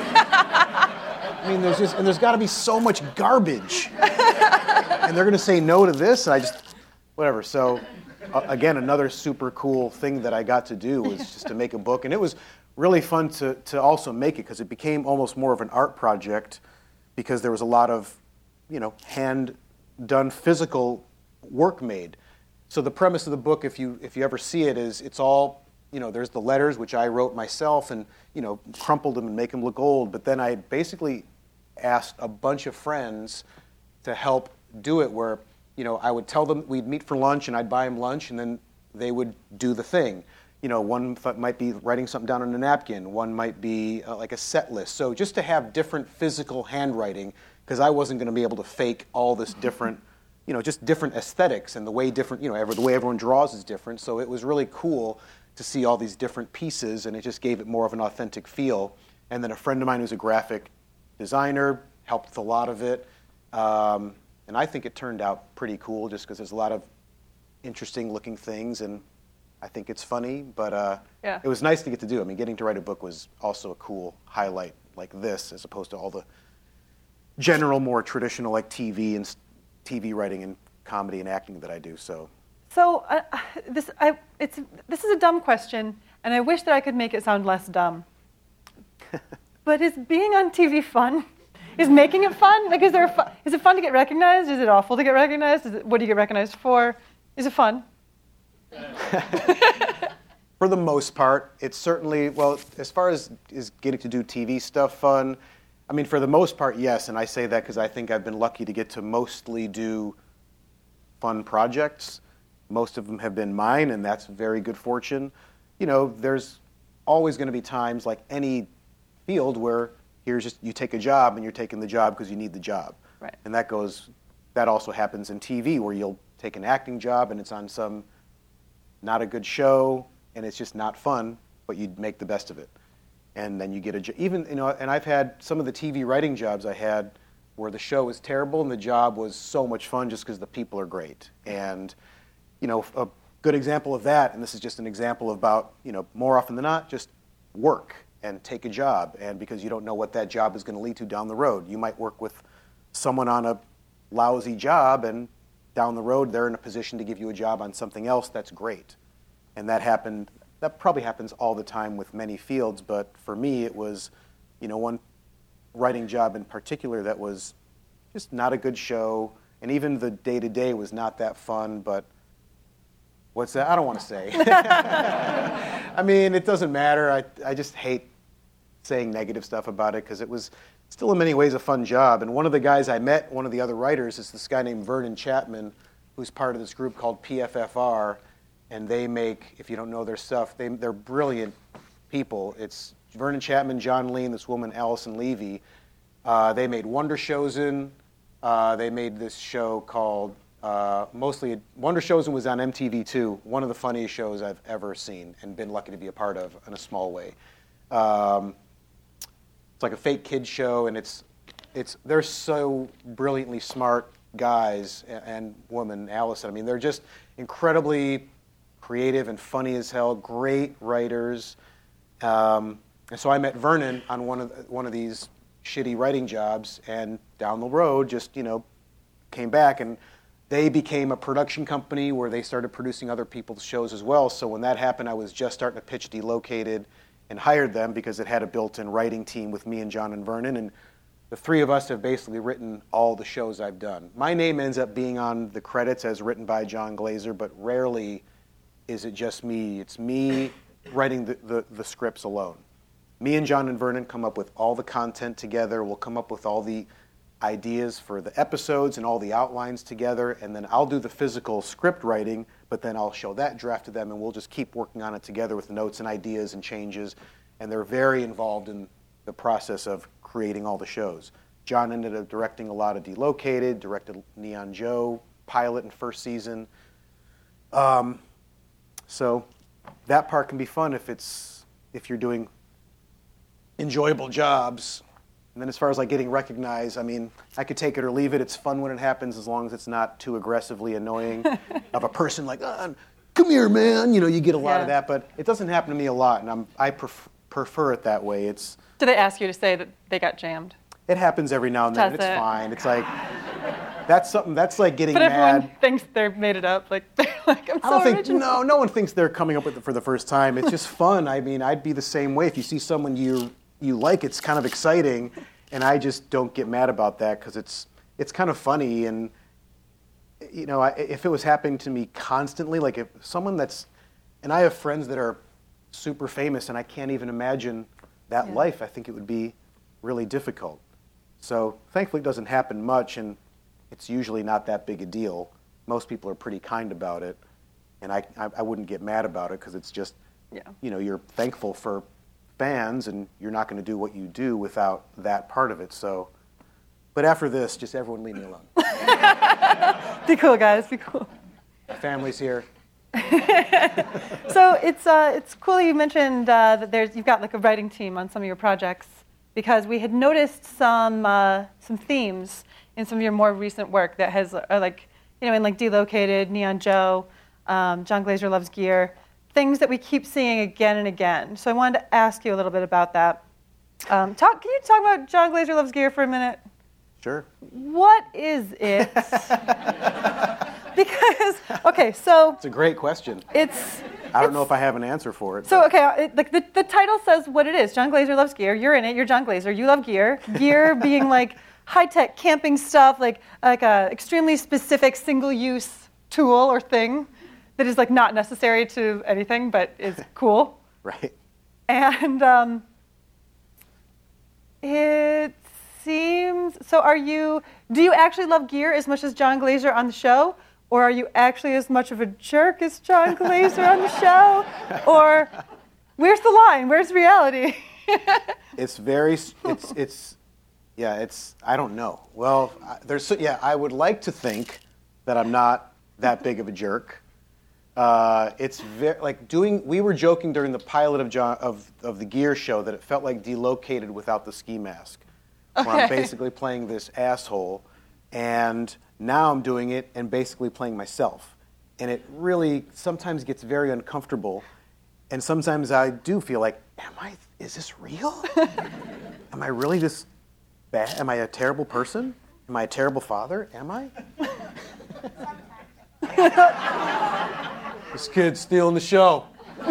I mean, there's just and there's got to be so much garbage, and they're going to say no to this, and I just whatever. So. Uh, again, another super cool thing that I got to do was just to make a book. And it was really fun to, to also make it because it became almost more of an art project because there was a lot of, you know, hand-done physical work made. So the premise of the book, if you if you ever see it, is it's all, you know, there's the letters, which I wrote myself and, you know, crumpled them and make them look old. But then I basically asked a bunch of friends to help do it where, you know, I would tell them we'd meet for lunch, and I'd buy them lunch, and then they would do the thing. You know, one th- might be writing something down on a napkin. One might be uh, like a set list. So just to have different physical handwriting, because I wasn't going to be able to fake all this different, you know, just different aesthetics and the way different, you know, ever, the way everyone draws is different. So it was really cool to see all these different pieces, and it just gave it more of an authentic feel. And then a friend of mine who's a graphic designer helped with a lot of it. Um, And I think it turned out pretty cool just because there's a lot of interesting looking things, and I think it's funny, but uh, yeah. It was nice to get to do. I mean, getting to write a book was also a cool highlight like this as opposed to all the general, more traditional like T V and T V writing and comedy and acting that I do. So, so uh, this I it's this is a dumb question, and I wish that I could make it sound less dumb. But is being on T V fun? Is making it fun? Like, is there a fu- is it fun to get recognized? Is it awful to get recognized? Is it, what do you get recognized for? Is it fun? For the most part, it's certainly, well, as far as is getting to do T V stuff fun, I mean, for the most part, yes, and I say that because I think I've been lucky to get to mostly do fun projects. Most of them have been mine, and that's very good fortune. You know, there's always going to be times, like any field, where here's just you take a job and you're taking the job because you need the job. Right. And that goes, that also happens in T V where you'll take an acting job and it's on some not a good show and it's just not fun, but you make the best of it. And then you get a job. Even, you know, and I've had some of the T V writing jobs I had where the show was terrible and the job was so much fun just because the people are great. And, you know, a good example of that, and this is just an example about, you know, more often than not, just work. And take a job, and because you don't know what that job is going to lead to down the road. You might work with someone on a lousy job, and down the road they're in a position to give you a job on something else that's great. And that happened, that probably happens all the time with many fields, but for me it was, you know, one writing job in particular that was just not a good show, and even the day-to-day was not that fun, but what's that? I don't want to say. I mean, it doesn't matter. I, I just hate saying negative stuff about it because it was still in many ways a fun job. And one of the guys I met, one of the other writers, is this guy named Vernon Chapman, who's part of this group called P F F R. And they make, if you don't know their stuff, they, they're brilliant people. It's Vernon Chapman, John Lean, this woman, Allison Levy. Uh, they made Wonder Chosen. Uh, they made this show called, uh, mostly, Wonder Chosen was on M T V two, one of the funniest shows I've ever seen and been lucky to be a part of in a small way. Um, it's like a fake kids show, and it's, it's they're so brilliantly smart guys and, and woman, Allison. I mean, they're just incredibly creative and funny as hell, great writers. Um, and so I met Vernon on one of the, one of these shitty writing jobs, and down the road, just, you know, came back, and they became a production company where they started producing other people's shows as well. So when that happened, I was just starting to pitch Delocated and hired them because it had a built-in writing team with me and John and Vernon, and the three of us have basically written all the shows I've done. My name ends up being on the credits as written by John Glazer, but rarely is it just me? It's me writing the, the, the scripts alone. Me and John and Vernon come up with all the content together. We'll come up with all the ideas for the episodes and all the outlines together, and then I'll do the physical script writing, but then I'll show that draft to them, and we'll just keep working on it together with notes and ideas and changes, and they're very involved in the process of creating all the shows. John ended up directing a lot of Delocated, directed Neon Joe pilot in first season. Um, so that part can be fun if it's if you're doing enjoyable jobs. And then as far as like getting recognized, I mean, I could take it or leave it. It's fun when it happens as long as it's not too aggressively annoying of a person like, oh, come here, man. You know, you get a lot Yeah. of that, but it doesn't happen to me a lot, and I'm, I pref- prefer it that way. It's Do they ask you to say that they got jammed? It happens every now and then. Does and it's it? fine. It's like, that's something, that's like getting But everyone mad. thinks they've made it up. Like, they're like, I'm I so don't think, original. no, no one thinks they're coming up with it for the first time. It's just fun. I mean, I'd be the same way. If you see someone you you like, it's kind of exciting, and I just don't get mad about that because it's it's kind of funny. And you know, I, if it was happening to me constantly, like if someone that's, and I have friends that are super famous, and I can't even imagine that Yeah. life. I think it would be really difficult. So thankfully, it doesn't happen much, and it's usually not that big a deal. Most people are pretty kind about it, and I, I, I wouldn't get mad about it because it's just, Yeah. you know, you're thankful for fans, and you're not going to do what you do without that part of it. So, but after this, just everyone leave me alone. Be cool, guys. Be cool. My family's here. So it's uh, it's cool you mentioned uh, that there's you've got like a writing team on some of your projects, because we had noticed some uh, some themes in some of your more recent work that has uh, like you know in like Delocated, Neon Joe, um, John Glazer Loves Gear, things that we keep seeing again and again. So I wanted to ask you a little bit about that. Um, talk. Can you talk about John Glazer Loves Gear for a minute? Sure. What is it? Because okay, so It's a great question. it's. I don't know if I have an answer for it. So okay, it, like the, the title says what it is. John Glazer loves gear. You're in it. You're John Glazer. You love gear. Gear being like high-tech camping stuff, like like a extremely specific single-use tool or thing that is like not necessary to anything but is cool. Right. And um, it seems. So are you? Do you actually love gear as much as John Glazer on the show? Or are you actually as much of a jerk as John Glazer on the show? Or where's the line? Where's reality? It's very, it's, it's, yeah, it's, I don't know. Well, I- there's, so- yeah, I would like to think that I'm not that big of a jerk. Uh, it's very, like doing, we were joking during the pilot of John, of, of the Gear show that it felt like Delocated without the ski mask. Where I'm Okay. basically playing this asshole, and now I'm doing it and basically playing myself. And it really sometimes gets very uncomfortable. And sometimes I do feel like, am I, is this real? Am I really this bad? Am I a terrible person? Am I a terrible father? Am I? This kid's stealing the show.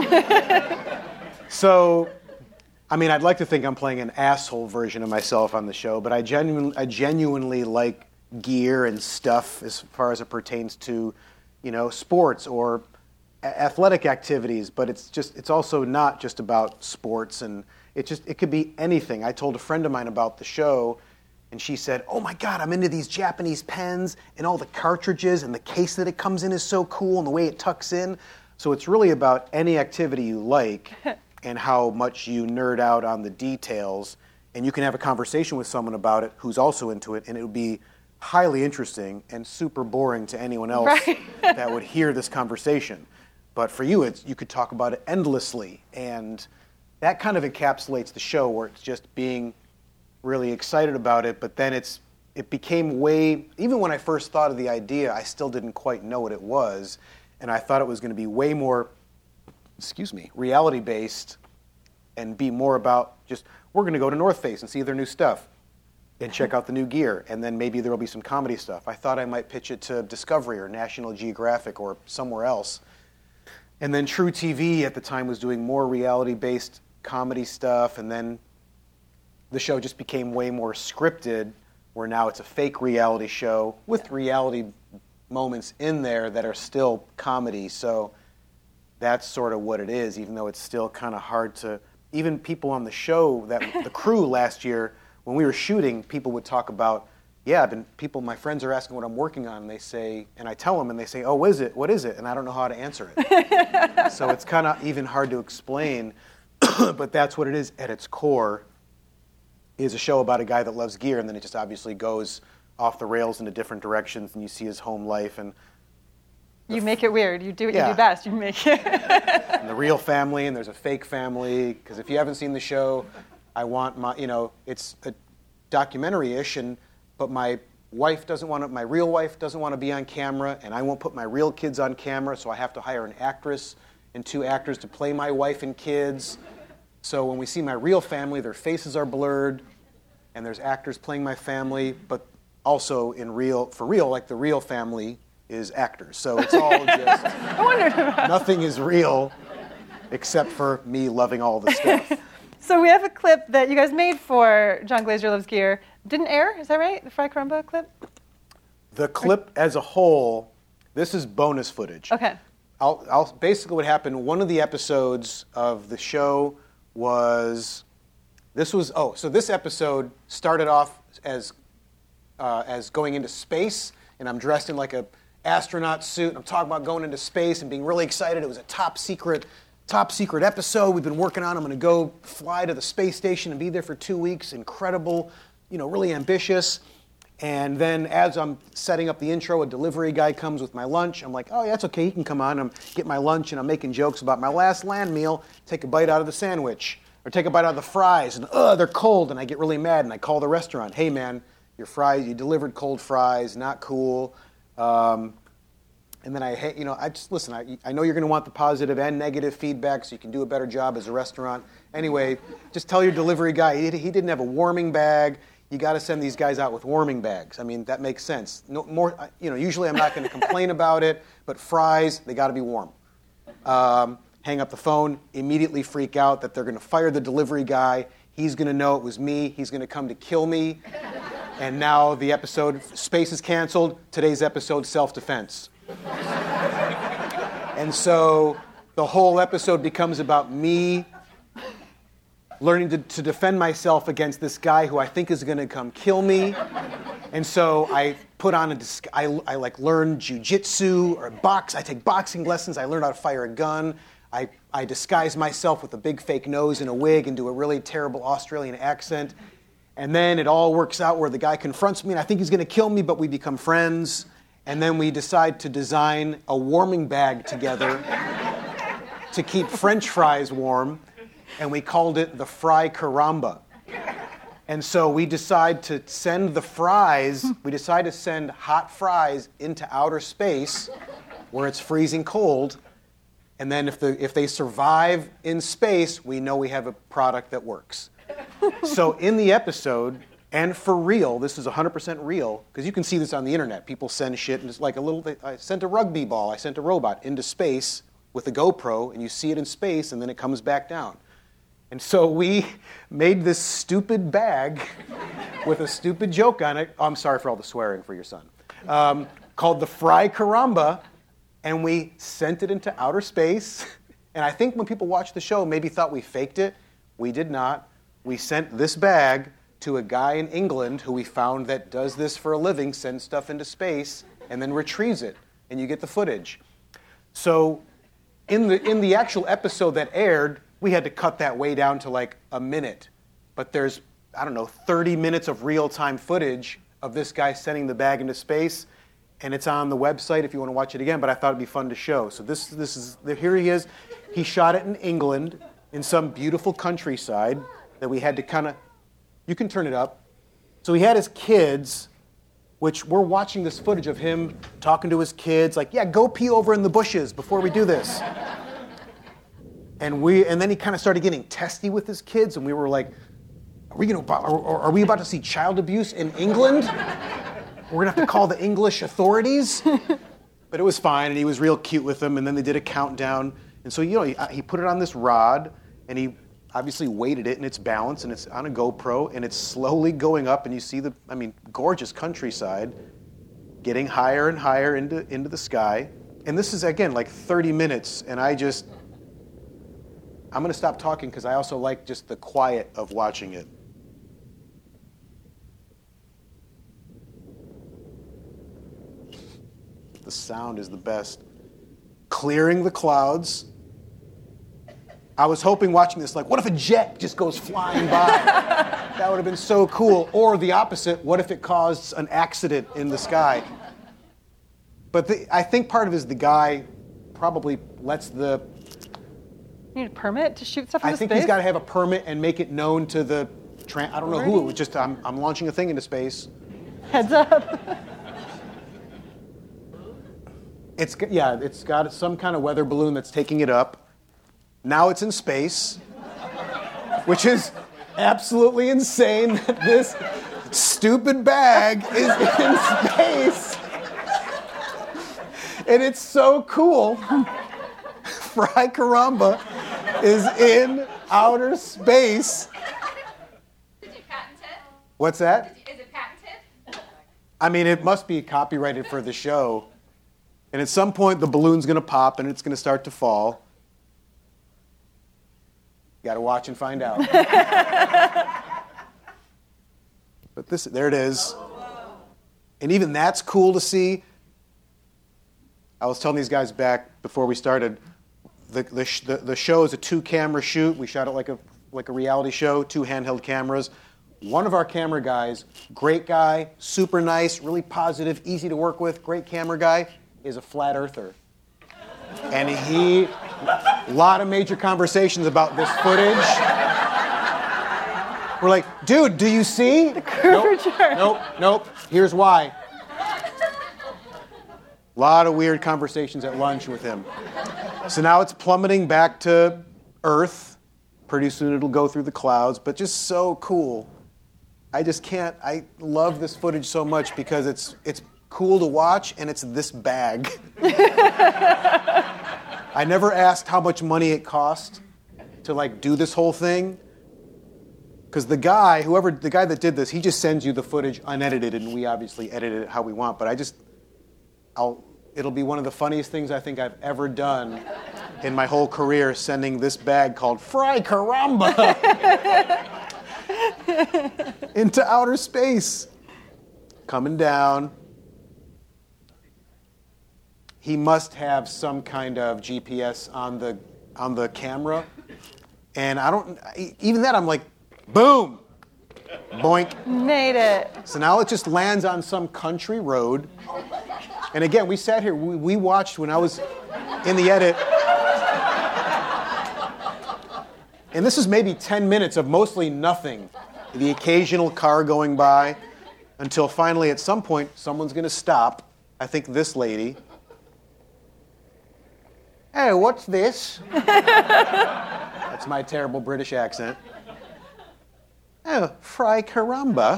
So, I mean, I'd like to think I'm playing an asshole version of myself on the show, but I genuinely, I genuinely like gear and stuff as far as it pertains to, you know, sports or a- athletic activities. But it's just, it's also not just about sports, and it just, it could be anything. I told a friend of mine about the show, and she said, "Oh my God, I'm into these Japanese pens and all the cartridges, and the case that it comes in is so cool, and the way it tucks in." So it's really about any activity you like and how much you nerd out on the details, and you can have a conversation with someone about it who's also into it, and it would be highly interesting and super boring to anyone else Right. that would hear this conversation. But for you, it's, you could talk about it endlessly, and that kind of encapsulates the show, where it's just being really excited about it, but then it's it became way, even when I first thought of the idea, I still didn't quite know what it was, and I thought it was going to be way more, excuse me, reality-based, and be more about just, we're going to go to North Face and see their new stuff, and check out the new gear, and then maybe there will be some comedy stuff. I thought I might pitch it to Discovery or National Geographic or somewhere else. And then True T V at the time was doing more reality-based comedy stuff, and then the show just became way more scripted, where now it's a fake reality show with reality moments in there that are still comedy. So that's sort of what it is, even though it's still kind of hard to, even people on the show, that the crew last year, when we were shooting, people would talk about, yeah, I've been, people, my friends are asking what I'm working on, and they say, and I tell them, and they say, oh, what is it? What is it? And I don't know how to answer it. So it's kind of even hard to explain, but that's what it is at its core, is a show about a guy that loves gear, and then it just obviously goes off the rails into different directions, and you see his home life, and you make it weird. You do what Yeah. you do best. You make it. and the real family, and there's a fake family. Because if you haven't seen the show, I want my, you know, it's a documentary-ish, and but my wife doesn't want to, my real wife doesn't want to be on camera, and I won't put my real kids on camera, so I have to hire an actress and two actors to play my wife and kids. So when we see my real family, their faces are blurred, and there's actors playing my family, but also in real, for real, like the real family is actors. So it's all just, I wondered about nothing is real except for me loving all the stuff. So we have a clip that you guys made for John Glazer Loves Gear. Didn't air, is that right? The Fry Caramba clip? The clip as a whole, this is bonus footage. Okay. I'll, I'll, basically what happened, one of the episodes of the show was, this was, oh, so this episode started off as uh, as going into space, and I'm dressed in like a astronaut suit, and I'm talking about going into space and being really excited. It was a top secret, top secret episode we've been working on. I'm going to go fly to the space station and be there for two weeks. Incredible, you know, really ambitious. And then as I'm setting up the intro, a delivery guy comes with my lunch. I'm like, oh, yeah, that's okay. He can come on. I'm get my lunch, and I'm making jokes about my last land meal. Take a bite out of the sandwich, or take a bite out of the fries, and ugh, they're cold. And I get really mad, and I call the restaurant. Hey, man, your fries, you delivered cold fries, not cool. Um, and then I, you know, I just listen. I, I know you're going to want the positive and negative feedback, so you can do a better job as a restaurant. Anyway, just tell your delivery guy he, he didn't have a warming bag. You got to send these guys out with warming bags. I mean, that makes sense. No more, you know. Usually, I'm not going to complain about it, but fries, they got to be warm. Um, hang up the phone. Immediately freak out that they're going to fire the delivery guy. He's going to know it was me. He's going to come to kill me. And now the episode, space is canceled. Today's episode, self-defense. And so the whole episode becomes about me learning to, to defend myself against this guy who I think is going to come kill me. And so I put on a, I, I like learn jujitsu or box. I take boxing lessons. I learn how to fire a gun. I, I disguise myself with a big fake nose and a wig and do a really terrible Australian accent. And then it all works out where the guy confronts me, and I think he's going to kill me, but we become friends. And then we decide to design a warming bag together to keep French fries warm, and we called it the Fry Caramba. And so we decide to send the fries, we decide to send hot fries into outer space where it's freezing cold. And then if, the, if they survive in space, we know we have a product that works. So in the episode, and for real, this is one hundred percent real, because you can see this on the internet. People send shit, and it's like a little, I sent a rugby ball, I sent a robot into space with a GoPro, and you see it in space, and then it comes back down. And so we made this stupid bag with a stupid joke on it. Oh, I'm sorry for all the swearing for your son. Um, called the Fry Caramba, and we sent it into outer space. And I think when people watched the show, maybe thought we faked it. We did not. We sent this bag to a guy in England who we found that does this for a living, sends stuff into space, and then retrieves it, and you get the footage. So in the in the actual episode that aired, we had to cut that way down to like a minute. But there's, I don't know, thirty minutes of real-time footage of this guy sending the bag into space, and it's on the website if you want to watch it again, but I thought it'd be fun to show. So this this is, here he is. He shot it in England, in some beautiful countryside that we had to kind of, you can turn it up. So he had his kids, which we're watching this footage of him talking to his kids, like, yeah, go pee over in the bushes before we do this. And we, and then he kind of started getting testy with his kids, and we were like, are we gonna, are, are we about to see child abuse in England? We're gonna have to call the English authorities? But it was fine, and he was real cute with them, and then they did a countdown. And so, you know, he, he put it on this rod, and he obviously weighted it, and it's balanced, and it's on a GoPro, and it's slowly going up, and you see the, I mean, gorgeous countryside, getting higher and higher into, into the sky. And this is, again, like thirty minutes, and I just, I'm going to stop talking because I also like just the quiet of watching it. The sound is the best. Clearing the clouds. I was hoping watching this, like, what if a jet just goes flying by? That would have been so cool. Or the opposite, what if it caused an accident in the sky? But the, I think part of it is the guy probably lets the... You need a permit to shoot stuff into I think space? he's got to have a permit and make it known to the... Tra- I don't know who, it was just, I'm, I'm launching a thing into space. Heads up. It's yeah, it's got some kind of weather balloon that's taking it up. Now it's in space, which is absolutely insane that this stupid bag is in space. And it's so cool. Fry Caramba is in outer space. Did you patent it? What's that? Is it patented? I mean, it must be copyrighted for the show. And at some point, the balloon's going to pop and it's going to start to fall. You got to watch and find out. But this, there it is. And even that's cool to see. I was telling these guys back before we started, the the, sh- the, the show is a two-camera shoot. We shot it like a like a reality show, two handheld cameras. One of our camera guys, great guy, super nice, really positive, easy to work with, great camera guy, is a flat earther. And he, a lot of major conversations about this footage. We're like, dude, do you see? The curvature. Nope, nope, nope. Here's why. A lot of weird conversations at lunch with him. So now it's plummeting back to Earth. Pretty soon it'll go through the clouds, but just so cool. I just can't, I love this footage so much because it's it's cool to watch and it's this bag. I never asked how much money it cost to like do this whole thing. Because the guy, whoever, the guy that did this, he just sends you the footage unedited and we obviously edit it how we want. But I just, I'll, it'll be one of the funniest things I think I've ever done in my whole career, sending this bag called Fry Caramba into outer space. Coming down. He must have some kind of G P S on the on the camera. And I don't, even that I'm like, boom, boink. Made it. So now it just lands on some country road. And again, we sat here, we, we watched when I was in the edit. And this is maybe ten minutes of mostly nothing. The occasional car going by until finally at some point someone's going to stop. I think this lady. Hey, what's this? That's my terrible British accent. Oh, Fry Caramba.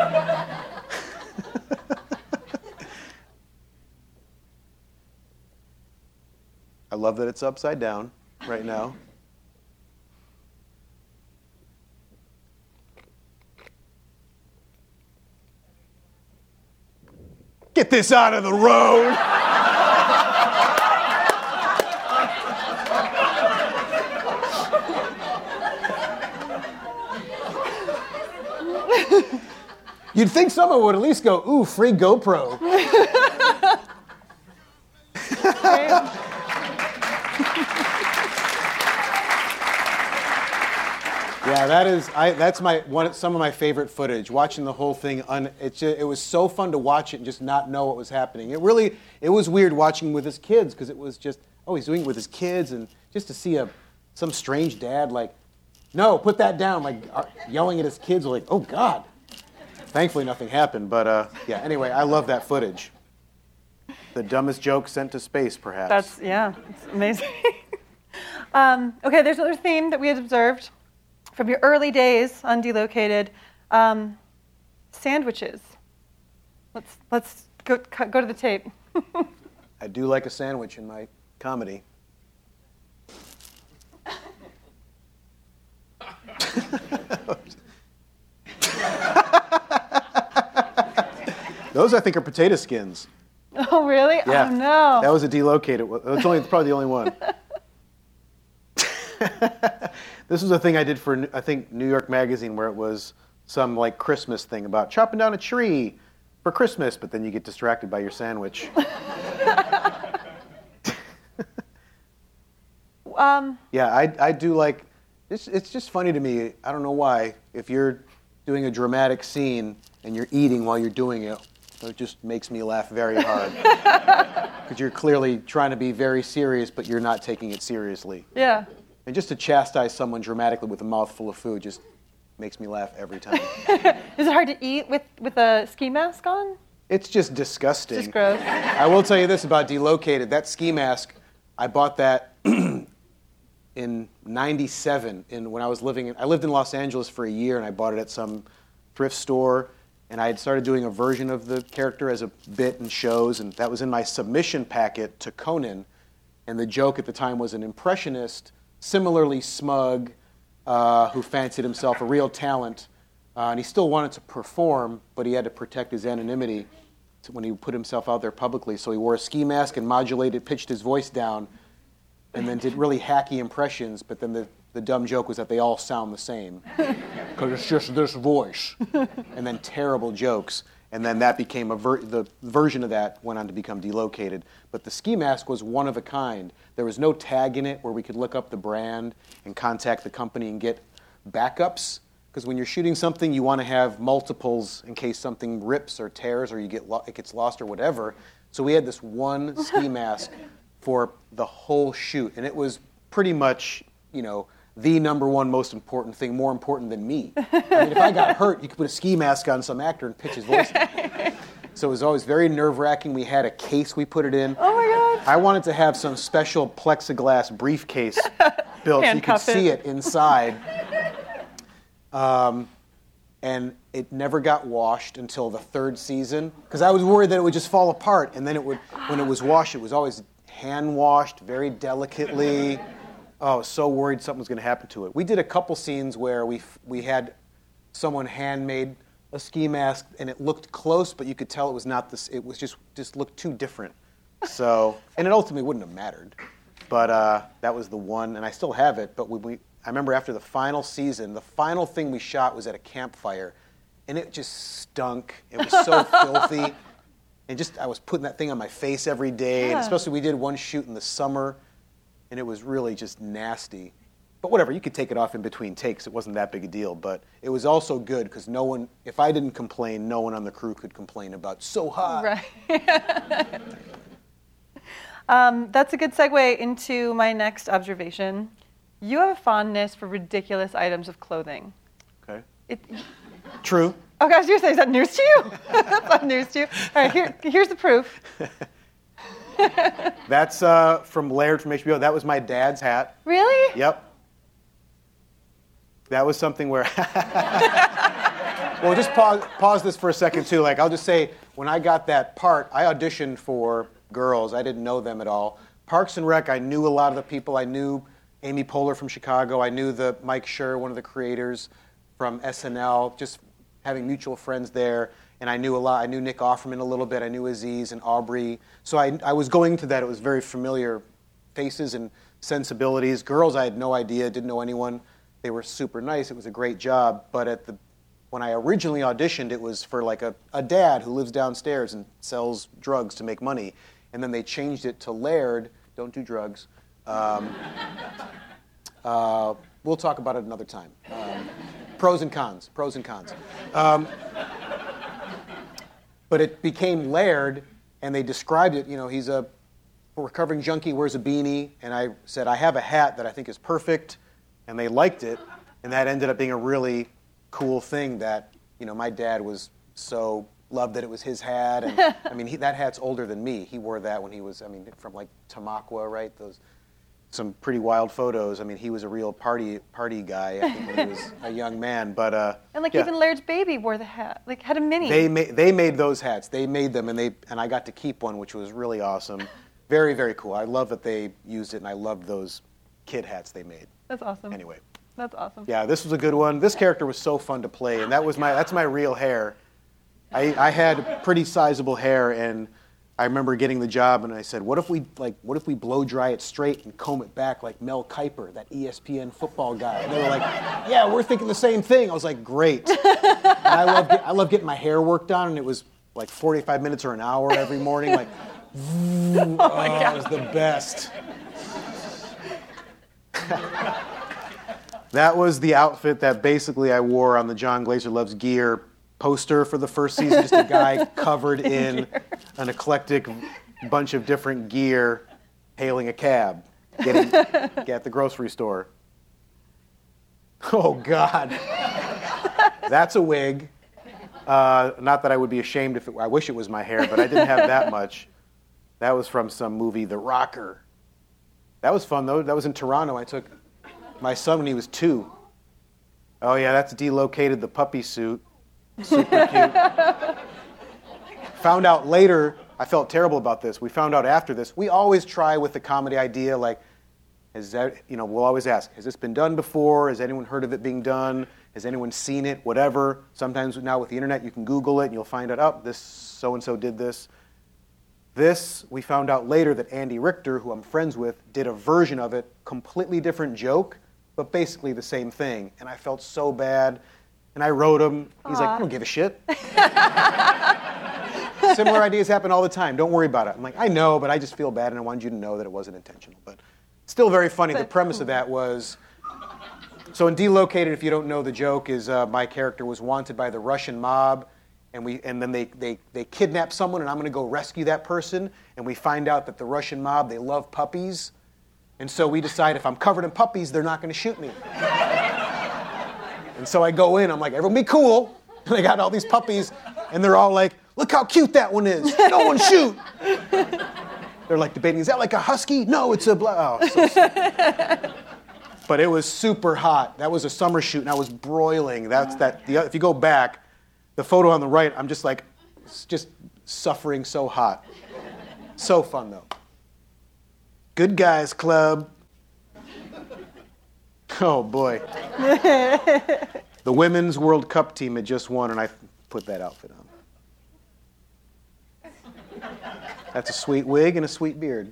I love that it's upside down right now. Get this out of the road. You'd think someone would at least go, ooh, free GoPro. Yeah, that is. I, that's my one. Some of my favorite footage. Watching the whole thing. Un, it, just, it was so fun to watch it and just not know what was happening. It really. It was weird watching with his kids because it was just. Oh, he's doing it with his kids, and just to see a some strange dad like, no, put that down, like uh, yelling at his kids, like, oh God. Thankfully, nothing happened. But uh, yeah. Anyway, I love that footage. The dumbest joke sent to space, perhaps. That's yeah. It's amazing. um, okay, there's another theme that we had observed from your early days on Delocated, um, sandwiches. Let's let's go go to the tape. I do like a sandwich in my comedy. Those I think are potato skins. Oh, really? Yeah. Oh, no. That was a delocated one. That's only probably the only one. This was a thing I did for, I think, New York Magazine, where it was some like Christmas thing about chopping down a tree for Christmas, but then you get distracted by your sandwich. um, yeah, I, I do like, it's, it's just funny to me, I don't know why, if you're doing a dramatic scene and you're eating while you're doing it, it just makes me laugh very hard. Because you're clearly trying to be very serious, but you're not taking it seriously. Yeah. And just to chastise someone dramatically with a mouthful of food just makes me laugh every time. Is it hard to eat with, with a ski mask on? It's just disgusting. Just gross. I will tell you this about Delocated. That ski mask, I bought that in ninety-seven. In, when I was living in, I lived in Los Angeles for a year, and I bought it at some thrift store. And I had started doing a version of the character as a bit in shows, and that was in my submission packet to Conan. And the joke at the time was an impressionist, similarly smug, uh, who fancied himself a real talent. Uh, and he still wanted to perform, but he had to protect his anonymity to, when he put himself out there publicly. So he wore a ski mask and modulated, pitched his voice down, and then did really hacky impressions. But then the, the dumb joke was that they all sound the same. Because it's just this voice. And then terrible jokes. And then that became a ver- the version of that went on to become Delocated. But the ski mask was one of a kind. There was no tag in it where we could look up the brand and contact the company and get backups. Because when you're shooting something, you want to have multiples in case something rips or tears or you get lo- it gets lost or whatever. So we had this one ski mask for the whole shoot. And it was pretty much, you know, the number one most important thing, more important than me. I mean, if I got hurt, you could put a ski mask on some actor and pitch his voice. So it was always very nerve-wracking. We had a case we put it in. Oh, my God. I wanted to have some special plexiglass briefcase built so you could Handcuff see it. it inside. Um, and it never got washed until the third season because I was worried that it would just fall apart. And then it would, when it was washed, it was always hand-washed very delicately. Oh, I was so worried something was going to happen to it. We did a couple scenes where we we had someone handmade a ski mask, and it looked close, but you could tell it was not this. It was just just looked too different. So, and it ultimately wouldn't have mattered. But uh, that was the one, and I still have it. But we, we, I remember after the final season, the final thing we shot was at a campfire, and it just stunk. It was so filthy, and just I was putting that thing on my face every day, and Yeah. especially we did one shoot in the summer. And it was really just nasty. But whatever, you could take it off in between takes. It wasn't that big a deal. But it was also good because no one, if I didn't complain, no one on the crew could complain about so hot. Right. um, that's a good segue into my next observation. You have a fondness for ridiculous items of clothing. Okay. It, True. oh, gosh, you're saying, is that news to you? That's not news to you. All right, here, here's the proof. That's uh, from Laird from H B O. That was my dad's hat. Really? Yep. That was something where... Well, just pause, pause this for a second, too. Like, I'll just say, when I got that part, I auditioned for girls. I didn't know them at all. Parks and Rec, I knew a lot of the people. I knew Amy Poehler from Chicago. I knew the Mike Schur, one of the creators from S N L, just having mutual friends there. And I knew a lot. I knew Nick Offerman a little bit. I knew Aziz and Aubrey. So I, I was going to that. It was very familiar faces and sensibilities. Girls, I had no idea, didn't know anyone. They were super nice. It was a great job. But at the when I originally auditioned, it was for like a, a dad who lives downstairs and sells drugs to make money. And then they changed it to Laird. Don't do drugs. Um, uh, we'll talk about it another time. Um, pros and cons. Pros and cons. Um, But it became Laird, and they described it, you know, he's a recovering junkie, wears a beanie, and I said, I have a hat that I think is perfect, and they liked it, and that ended up being a really cool thing that, you know, my dad was so, loved that it was his hat, and, I mean, he, that hat's older than me. He wore that when he was, I mean, from, like, Tamaqua, right, those, some pretty wild photos. I mean, he was a real party party guy, I think, when he was a young man, but, uh, And like yeah. even Laird's baby wore the hat, like had a mini. They made they made those hats. They made them, and they and I got to keep one, which was really awesome. Very very cool. I love that they used it, and I loved those kid hats they made. That's awesome. Anyway, That's awesome. yeah, this was a good one. This character was so fun to play, and that was my that's my real hair. I I had pretty sizable hair, and I remember getting the job, and I said, "What if we like? What if we blow dry it straight and comb it back like Mel Kiper, that E S P N football guy?" And they were like, "Yeah, we're thinking the same thing." I was like, "Great!" And I love I love getting my hair worked on, and it was like forty-five minutes or an hour every morning. Like, oh, oh it was the best. That was the outfit that basically I wore on the John Glazer Loves Gear poster for the first season, just a guy covered in an eclectic bunch of different gear, hailing a cab, getting get at the grocery store. Oh, God. That's a wig. Uh, not that I would be ashamed if it, I wish it was my hair, but I didn't have that much. That was from some movie, The Rocker. That was fun, though. That was in Toronto. I took my son when he was two. Oh, yeah, that's Delocated, the puppy suit. Super cute. Found out later, I felt terrible about this. We found out after this. We always try with the comedy idea, like, has that, you know, we'll always ask, has this been done before? Has anyone heard of it being done? Has anyone seen it? Whatever. Sometimes now with the internet, you can Google it and you'll find out, oh, this so-and-so did this. This, we found out later that Andy Richter, who I'm friends with, did a version of it, completely different joke, but basically the same thing. And I felt so bad. And I wrote him. He's Aww. Like, I don't give a shit. Similar ideas happen all the time. Don't worry about it. I'm like, I know, but I just feel bad, and I wanted you to know that it wasn't intentional. But still very funny. The premise of that was, so in Delocated, if you don't know the joke, is uh, my character was wanted by the Russian mob, and we and then they, they, they kidnap someone, and I'm going to go rescue that person. And we find out that the Russian mob, they love puppies. And so we decide if I'm covered in puppies, they're not going to shoot me. And so I go in, I'm like, everyone be cool. And I got all these puppies, and they're all like, look how cute that one is. No one shoot. They're like debating, is that like a husky? No, it's a blah. Oh, so but it was super hot. That was a summer shoot, and I was broiling. That's that. The, if you go back, the photo on the right, I'm just like, just suffering so hot. So fun, though. Good Guys Club. Oh, boy. The Women's World Cup team had just won, and I put that outfit on. That's a sweet wig and a sweet beard.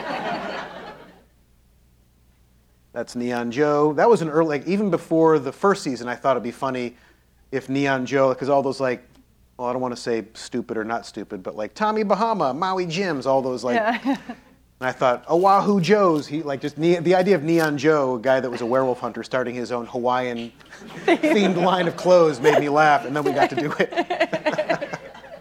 That's Neon Joe. That was an early, like, even before the first season, I thought it'd be funny if Neon Joe, because all those, like, well, I don't want to say stupid or not stupid, but like Tommy Bahama, Maui Jims, all those, like... Yeah. And I thought, Oahu Joe's, he like just ne- the idea of Neon Joe, a guy that was a werewolf hunter, starting his own Hawaiian themed line of clothes, made me laugh, and then we got to do it.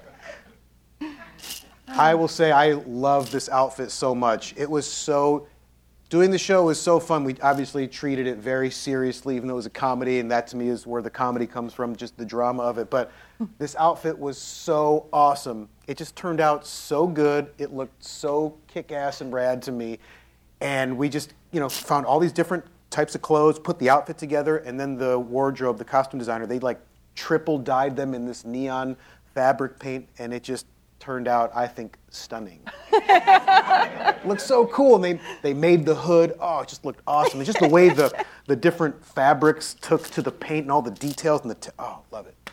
I will say I love this outfit so much. It was so, doing the show was so fun. We obviously treated it very seriously, even though it was a comedy, and that to me is where the comedy comes from, just the drama of it. But this outfit was so awesome. It just turned out so good. It looked so kick-ass and rad to me. And we just, you know, found all these different types of clothes, put the outfit together, and then the wardrobe, the costume designer, they like triple dyed them in this neon fabric paint, and it just turned out, I think, stunning. It looked so cool, and they, they made the hood. Oh, it just looked awesome. It's just the way the, the different fabrics took to the paint and all the details and the t- oh, love it.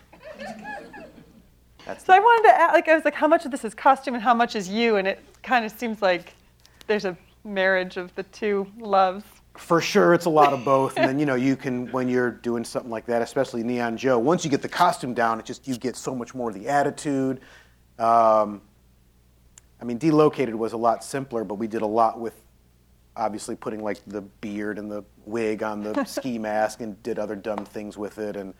That's so I wanted to ask, like, I was like, how much of this is costume and how much is you? And it kind of seems like there's a marriage of the two loves. For sure, it's a lot of both. And then, you know, you can, when you're doing something like that, especially Neon Joe, once you get the costume down, it just, you get so much more of the attitude. Um, I mean, Delocated was a lot simpler, but we did a lot with, obviously, putting, like, the beard and the wig on the ski mask and did other dumb things with it. And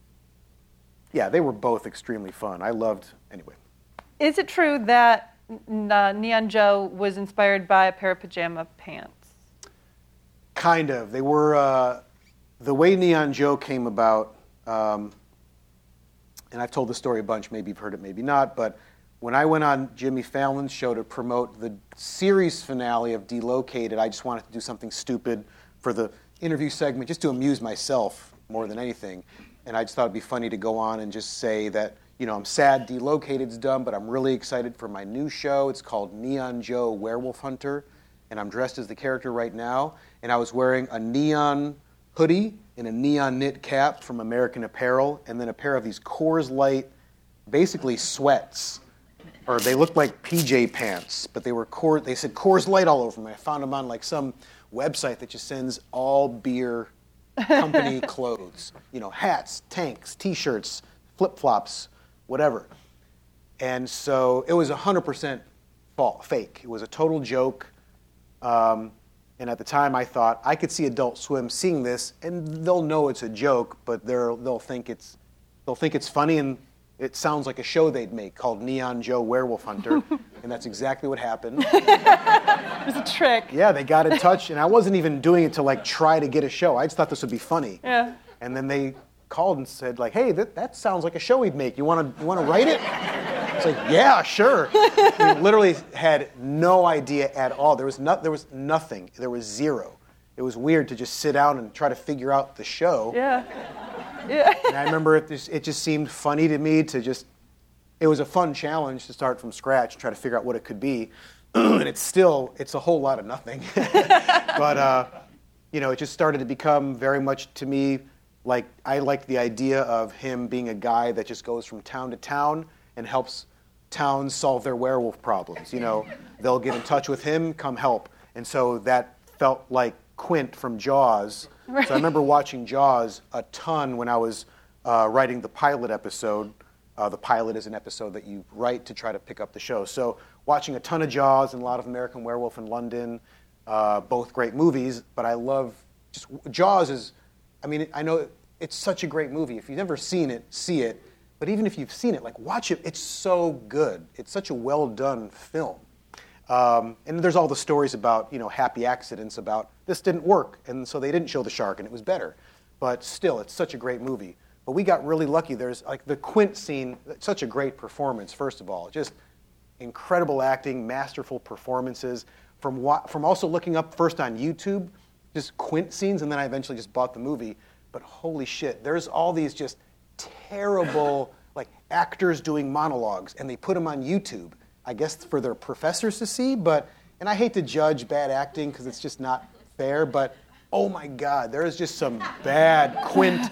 yeah, they were both extremely fun. I loved, anyway. Is it true that uh, Neon Joe was inspired by a pair of pajama pants? Kind of. They were, uh, the way Neon Joe came about, um, and I've told the story a bunch, maybe you've heard it, maybe not, but when I went on Jimmy Fallon's show to promote the series finale of Delocated, I just wanted to do something stupid for the interview segment, just to amuse myself more than anything. And I just thought it'd be funny to go on and just say that, you know, I'm sad Delocated's done, but I'm really excited for my new show. It's called Neon Joe Werewolf Hunter, and I'm dressed as the character right now. And I was wearing a neon hoodie and a neon knit cap from American Apparel, and then a pair of these Coors Light, basically sweats. or they looked like P J pants, but they were Coors, they said Coors Light all over them. I found them on like some website that just sends all beer company clothes, you know, hats, tanks, T-shirts, flip-flops, whatever. And so it was one hundred percent fall, fake. It was a total joke. Um, and at the time, I thought I could see Adult Swim seeing this, and they'll know it's a joke, but they'll they'll think it's they'll think it's funny, and it sounds like a show they'd make called Neon Joe Werewolf Hunter, and that's exactly what happened. It was a trick. Yeah, they got in touch, and I wasn't even doing it to like try to get a show. I just thought this would be funny. Yeah. And then they called and said like, "Hey, that, that sounds like a show we'd make. You want to you want to write it?" It's like, "Yeah, sure." We literally had no idea at all. There was not there was nothing. There was zero. It was weird to just sit down and try to figure out the show. Yeah. Yeah. And I remember it just, it just seemed funny to me to just, it was a fun challenge to start from scratch and try to figure out what it could be. And it's still, it's a whole lot of nothing. But, uh, you know, it just started to become very much to me like, I liked the idea of him being a guy that just goes from town to town and helps towns solve their werewolf problems. You know, they'll get in touch with him, come help. And so that felt like Quint from Jaws. Right. So I remember watching Jaws a ton when I was uh, writing the pilot episode. Uh, the pilot is an episode that you write to try to pick up the show. So watching a ton of Jaws and a lot of American Werewolf in London, uh, both great movies. But I love just Jaws is. I mean, I know it's such a great movie. If you've never seen it, see it. But even if you've seen it, like watch it. It's so good. It's such a well done film. Um, and there's all the stories about, you know, happy accidents about this didn't work, and so they didn't show the shark, and it was better. But still, it's such a great movie. But we got really lucky. There's like the Quint scene, such a great performance, first of all. Just incredible acting, masterful performances. From wa- from also looking up first on YouTube, just Quint scenes, and then I eventually just bought the movie. But holy shit, there's all these just terrible like actors doing monologues, and they put them on YouTube. I guess for their professors to see, but, and I hate to judge bad acting because it's just not fair, but oh my God, there is just some bad Quint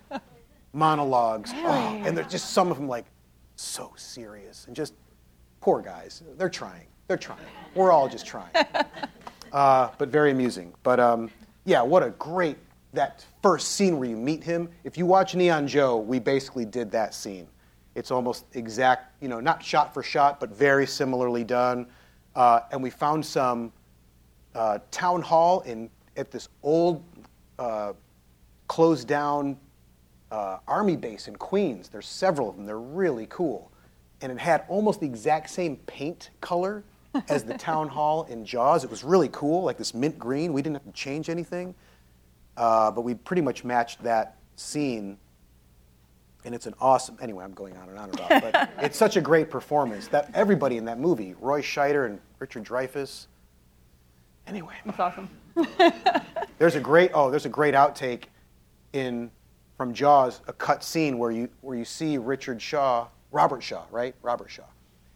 monologues. Really? Oh, and there's just some of them like so serious and just poor guys. They're trying. They're trying. We're all just trying. Uh, but very amusing. But um, yeah, what a great, that first scene where you meet him. If you watch Neon Joe, we basically did that scene. It's almost exact, you know, not shot for shot, but very similarly done. Uh, and we found some uh, town hall in at this old, uh, closed down uh, army base in Queens. There's several of them. They're really cool. And it had almost the exact same paint color as the town hall in Jaws. It was really cool, like this mint green. We didn't have to change anything. Uh, but we pretty much matched that scene. And it's an awesome, anyway, I'm going on and on about it, but it's such a great performance. That everybody in that movie, Roy Scheider and Richard Dreyfuss. Anyway. That's awesome. There's a great, oh, there's a great outtake in, from Jaws, a cut scene where you where you see Richard Shaw, Robert Shaw, right? Robert Shaw.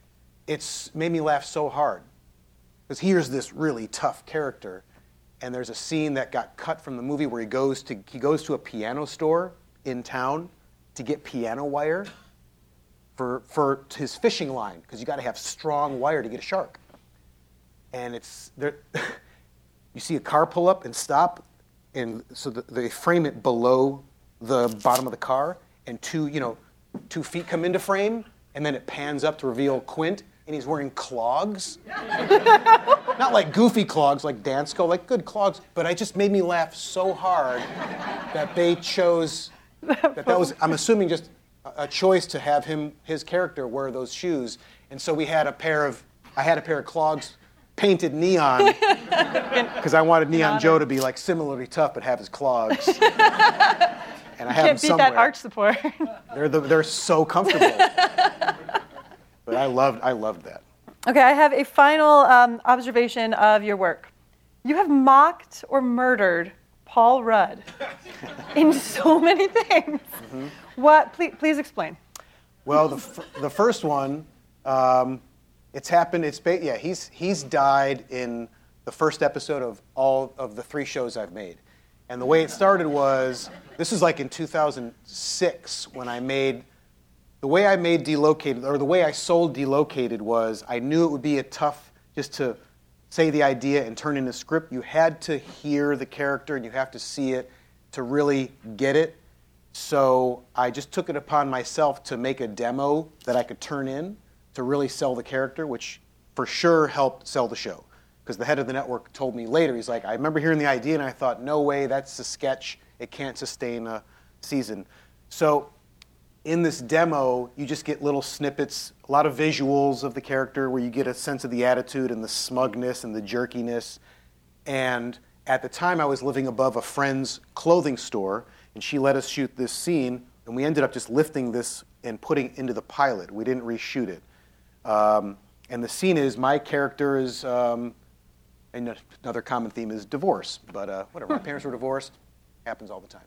It's made me laugh so hard. Because here's this really tough character, and there's a scene that got cut from the movie where he goes to he goes to a piano store in town to get piano wire for for his fishing line, because you got to have strong wire to get a shark. And it's there. You see a car pull up and stop, and so the, they frame it below the bottom of the car, and two you know two feet come into frame, and then it pans up to reveal Quint, and he's wearing clogs. Not like goofy clogs like Dansko, like good clogs. But it just made me laugh so hard that they chose. That, that was, I'm assuming, just a, a choice to have him, his character, wear those shoes. And so we had a pair of, I had a pair of clogs painted neon because I wanted Neon Joe to be like similarly tough but have his clogs. And I have Can't them beat somewhere. that arch support. They're the, they're so comfortable. But I loved I loved that. Okay, I have a final um, observation of your work. You have mocked or murdered Paul Rudd in so many things. Mm-hmm. What? Please, please explain. Well, the f- the first one, um, it's happened. It's ba- yeah. He's he's died in the first episode of all of the three shows I've made, and the way it started was this is like in two thousand six when I made the way I made Delocated, or the way I sold Delocated was I knew it would be a tough, just to say the idea and turn in a script. You had to hear the character and you have to see it to really get it. So I just took it upon myself to make a demo that I could turn in to really sell the character, which for sure helped sell the show. Because the head of the network told me later, he's like, I remember hearing the idea and I thought, no way, that's a sketch. It can't sustain a season. So in this demo, you just get little snippets, a lot of visuals of the character where you get a sense of the attitude and the smugness and the jerkiness. And at the time, I was living above a friend's clothing store, and she let us shoot this scene, and we ended up just lifting this and putting into the pilot. We didn't reshoot it. Um, and the scene is, my character is, um, and another common theme is divorce, but uh, whatever, my parents were divorced, happens all the time.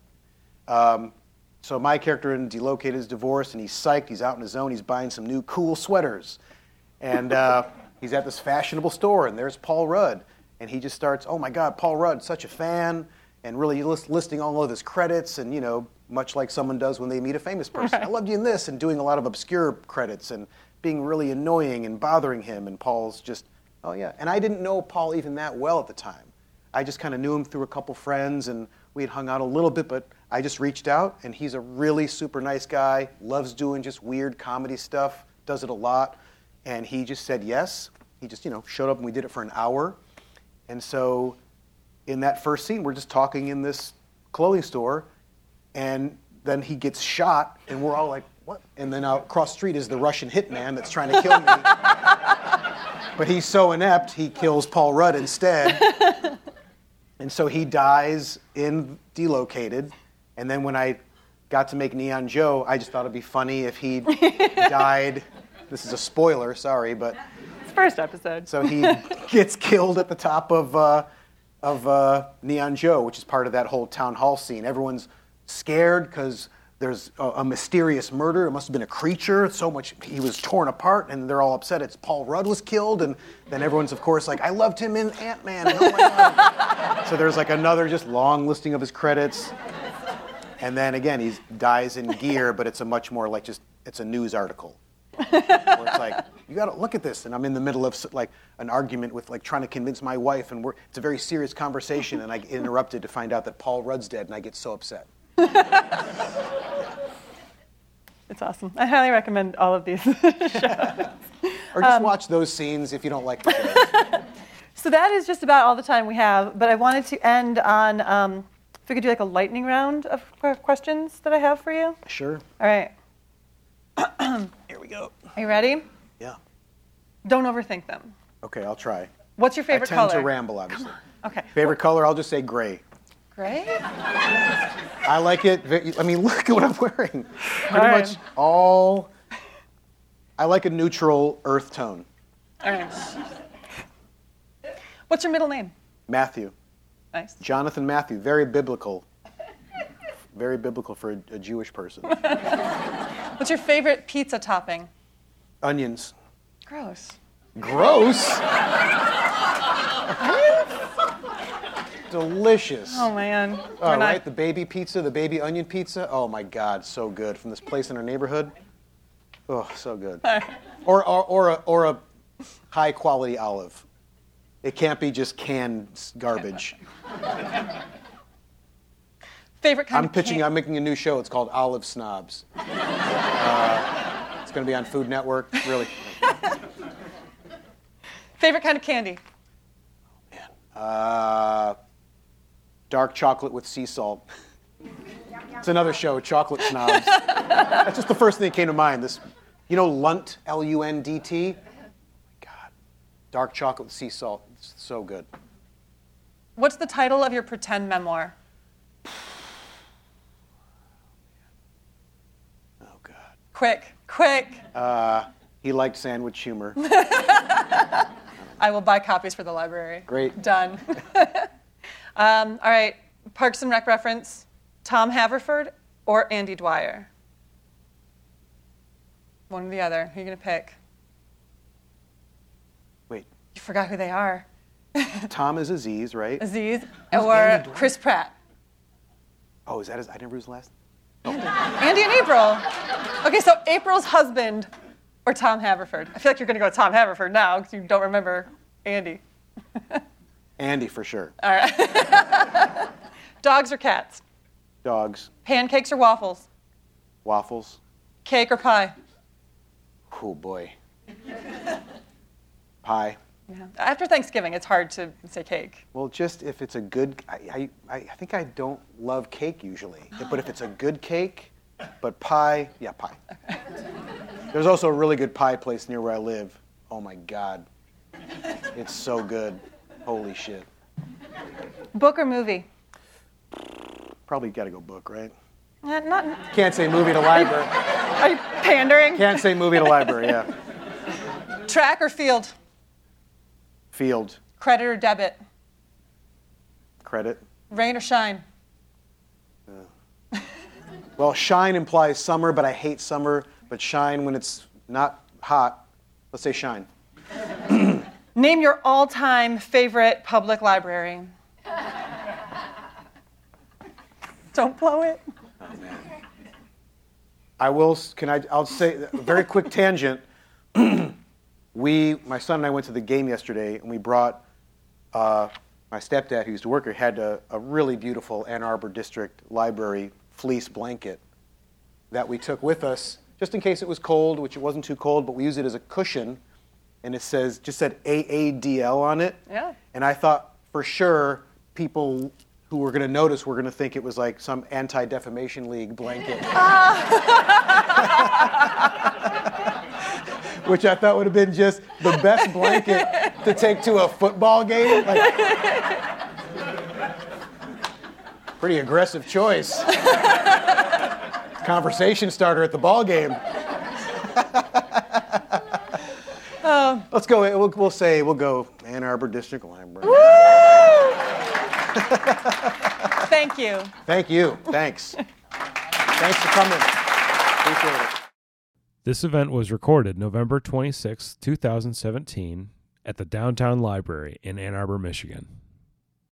Um, so my character in Delocated is divorced, and he's psyched, he's out in his zone, he's buying some new cool sweaters. And uh, he's at this fashionable store, and there's Paul Rudd. And he just starts, oh my God, Paul Rudd, such a fan, and really list, listing all of his credits, and you know, much like someone does when they meet a famous person. I loved you in this, and doing a lot of obscure credits, and being really annoying and bothering him, and Paul's just, oh yeah. And I didn't know Paul even that well at the time. I just kind of knew him through a couple friends, and we had hung out a little bit, but I just reached out, and he's a really super nice guy, loves doing just weird comedy stuff, does it a lot, and he just said yes. He just, you know, showed up, and we did it for an hour. And so in that first scene, we're just talking in this clothing store, and then he gets shot, and we're all like, what? And then out across the street is the Russian hitman that's trying to kill me. But he's so inept, he kills Paul Rudd instead. And so he dies in Delocated. And then when I got to make Neon Joe, I just thought it'd be funny if he died. This is a spoiler, sorry, but It's the first episode. so he gets killed at the top of uh, of uh, Neon Joe, which is part of that whole town hall scene. Everyone's scared because there's a, a mysterious murder. It must have been a creature. So much he was torn apart, and they're all upset. It's Paul Rudd was killed, and then everyone's of course like, I loved him in Ant-Man. And oh my God. So there's like another just long listing of his credits. And then again, he dies in Gear, but it's a much more like just, it's a news article. Where it's like, you got to look at this. And I'm in the middle of like an argument with like trying to convince my wife, and we're, it's a very serious conversation, and I get interrupted to find out that Paul Rudd's dead, and I get so upset. It's awesome. I highly recommend all of these shows. Or just Um, watch those scenes if you don't like the show. So that is just about all the time we have, but I wanted to end on, um, if we could do like a lightning round of qu- questions that I have for you. Sure. All right. Here we go. Are you ready? Yeah. Don't overthink them. Okay, I'll try. What's your favorite I tend color? to ramble, obviously. Okay. Favorite color, I'll just say gray. Gray? I like it. ve- I mean, look at what I'm wearing. Pretty All right. much all. I like a neutral earth tone. All right. What's your middle name? Matthew. Nice. Jonathan Matthew. Very biblical. Very biblical for a, a Jewish person. What's your favorite pizza topping? Onions. Gross. Gross. Delicious. Oh, man. Oh, We're not- right, the baby pizza, the baby onion pizza. Oh my God, so good from this place in our neighborhood. Oh, so good. Or or or a, or a high quality olive. It can't be just canned garbage. Favorite kind I'm of pitching. can- I'm making a new show. It's called Olive Snobs. Uh, it's going to be on Food Network. Really. Favorite kind of candy? Uh, dark chocolate with sea salt. It's another show, Chocolate Snobs. That's just the first thing that came to mind. This, you know, Lunt, L U N D T. God, dark chocolate with sea salt. It's so good. What's the title of your pretend memoir? Oh God. Quick, quick. Uh, he liked sandwich humor. I will buy copies for the library. Great. Done. um, all right. Parks and Rec reference. Tom Haverford or Andy Dwyer? One or the other. Who are you going to pick? Wait, You forgot who they are. Tom is Aziz, right? Aziz Who's or Andy Dwyer? Chris Pratt? Oh, is that his? I never knew his last. Andy and April. Okay, so April's husband or Tom Haverford? I feel like you're going to go with Tom Haverford now because you don't remember Andy. Andy for sure. All right. Dogs or cats? Dogs. Pancakes or waffles? Waffles. Cake or pie? Oh boy. Pie. Yeah. After Thanksgiving, it's hard to say cake. Well, just if it's a good, I, I, I think I don't love cake usually, but if it's a good cake, but pie, yeah, pie. Okay. There's also a really good pie place near where I live. Oh my God. It's so good. Holy shit. Book or movie? Probably got to go book, right? Uh, not. Can't say movie to library. Are you pandering? Can't say movie to library, yeah. Track or field? Field. Credit or debit? Credit. Rain or shine? Uh. Well, shine implies summer, but I hate summer. But shine when it's not hot. Let's say shine. Name your all-time favorite public library. Don't blow it. Oh, man. I will, can I, I'll say a very quick tangent. We, my son and I went to the game yesterday, and we brought, uh, my stepdad, who used to work here, had a, a really beautiful Ann Arbor District Library fleece blanket that we took with us, just in case it was cold, which it wasn't too cold, but we use it as a cushion, and it says, just said A A D L on it. Yeah. And I thought, for sure, people who were going to notice were going to think it was like some Anti-Defamation League blanket. Which I thought would have been just the best blanket to take to a football game. Like, pretty aggressive choice. Conversation starter at the ball game. Oh. Let's go, we'll, we'll say, we'll go Ann Arbor District Library. Thank you. Thank you. Thanks. Thanks for coming. Appreciate it. This event was recorded November twenty-sixth, two thousand seventeen at the Downtown Library in Ann Arbor, Michigan.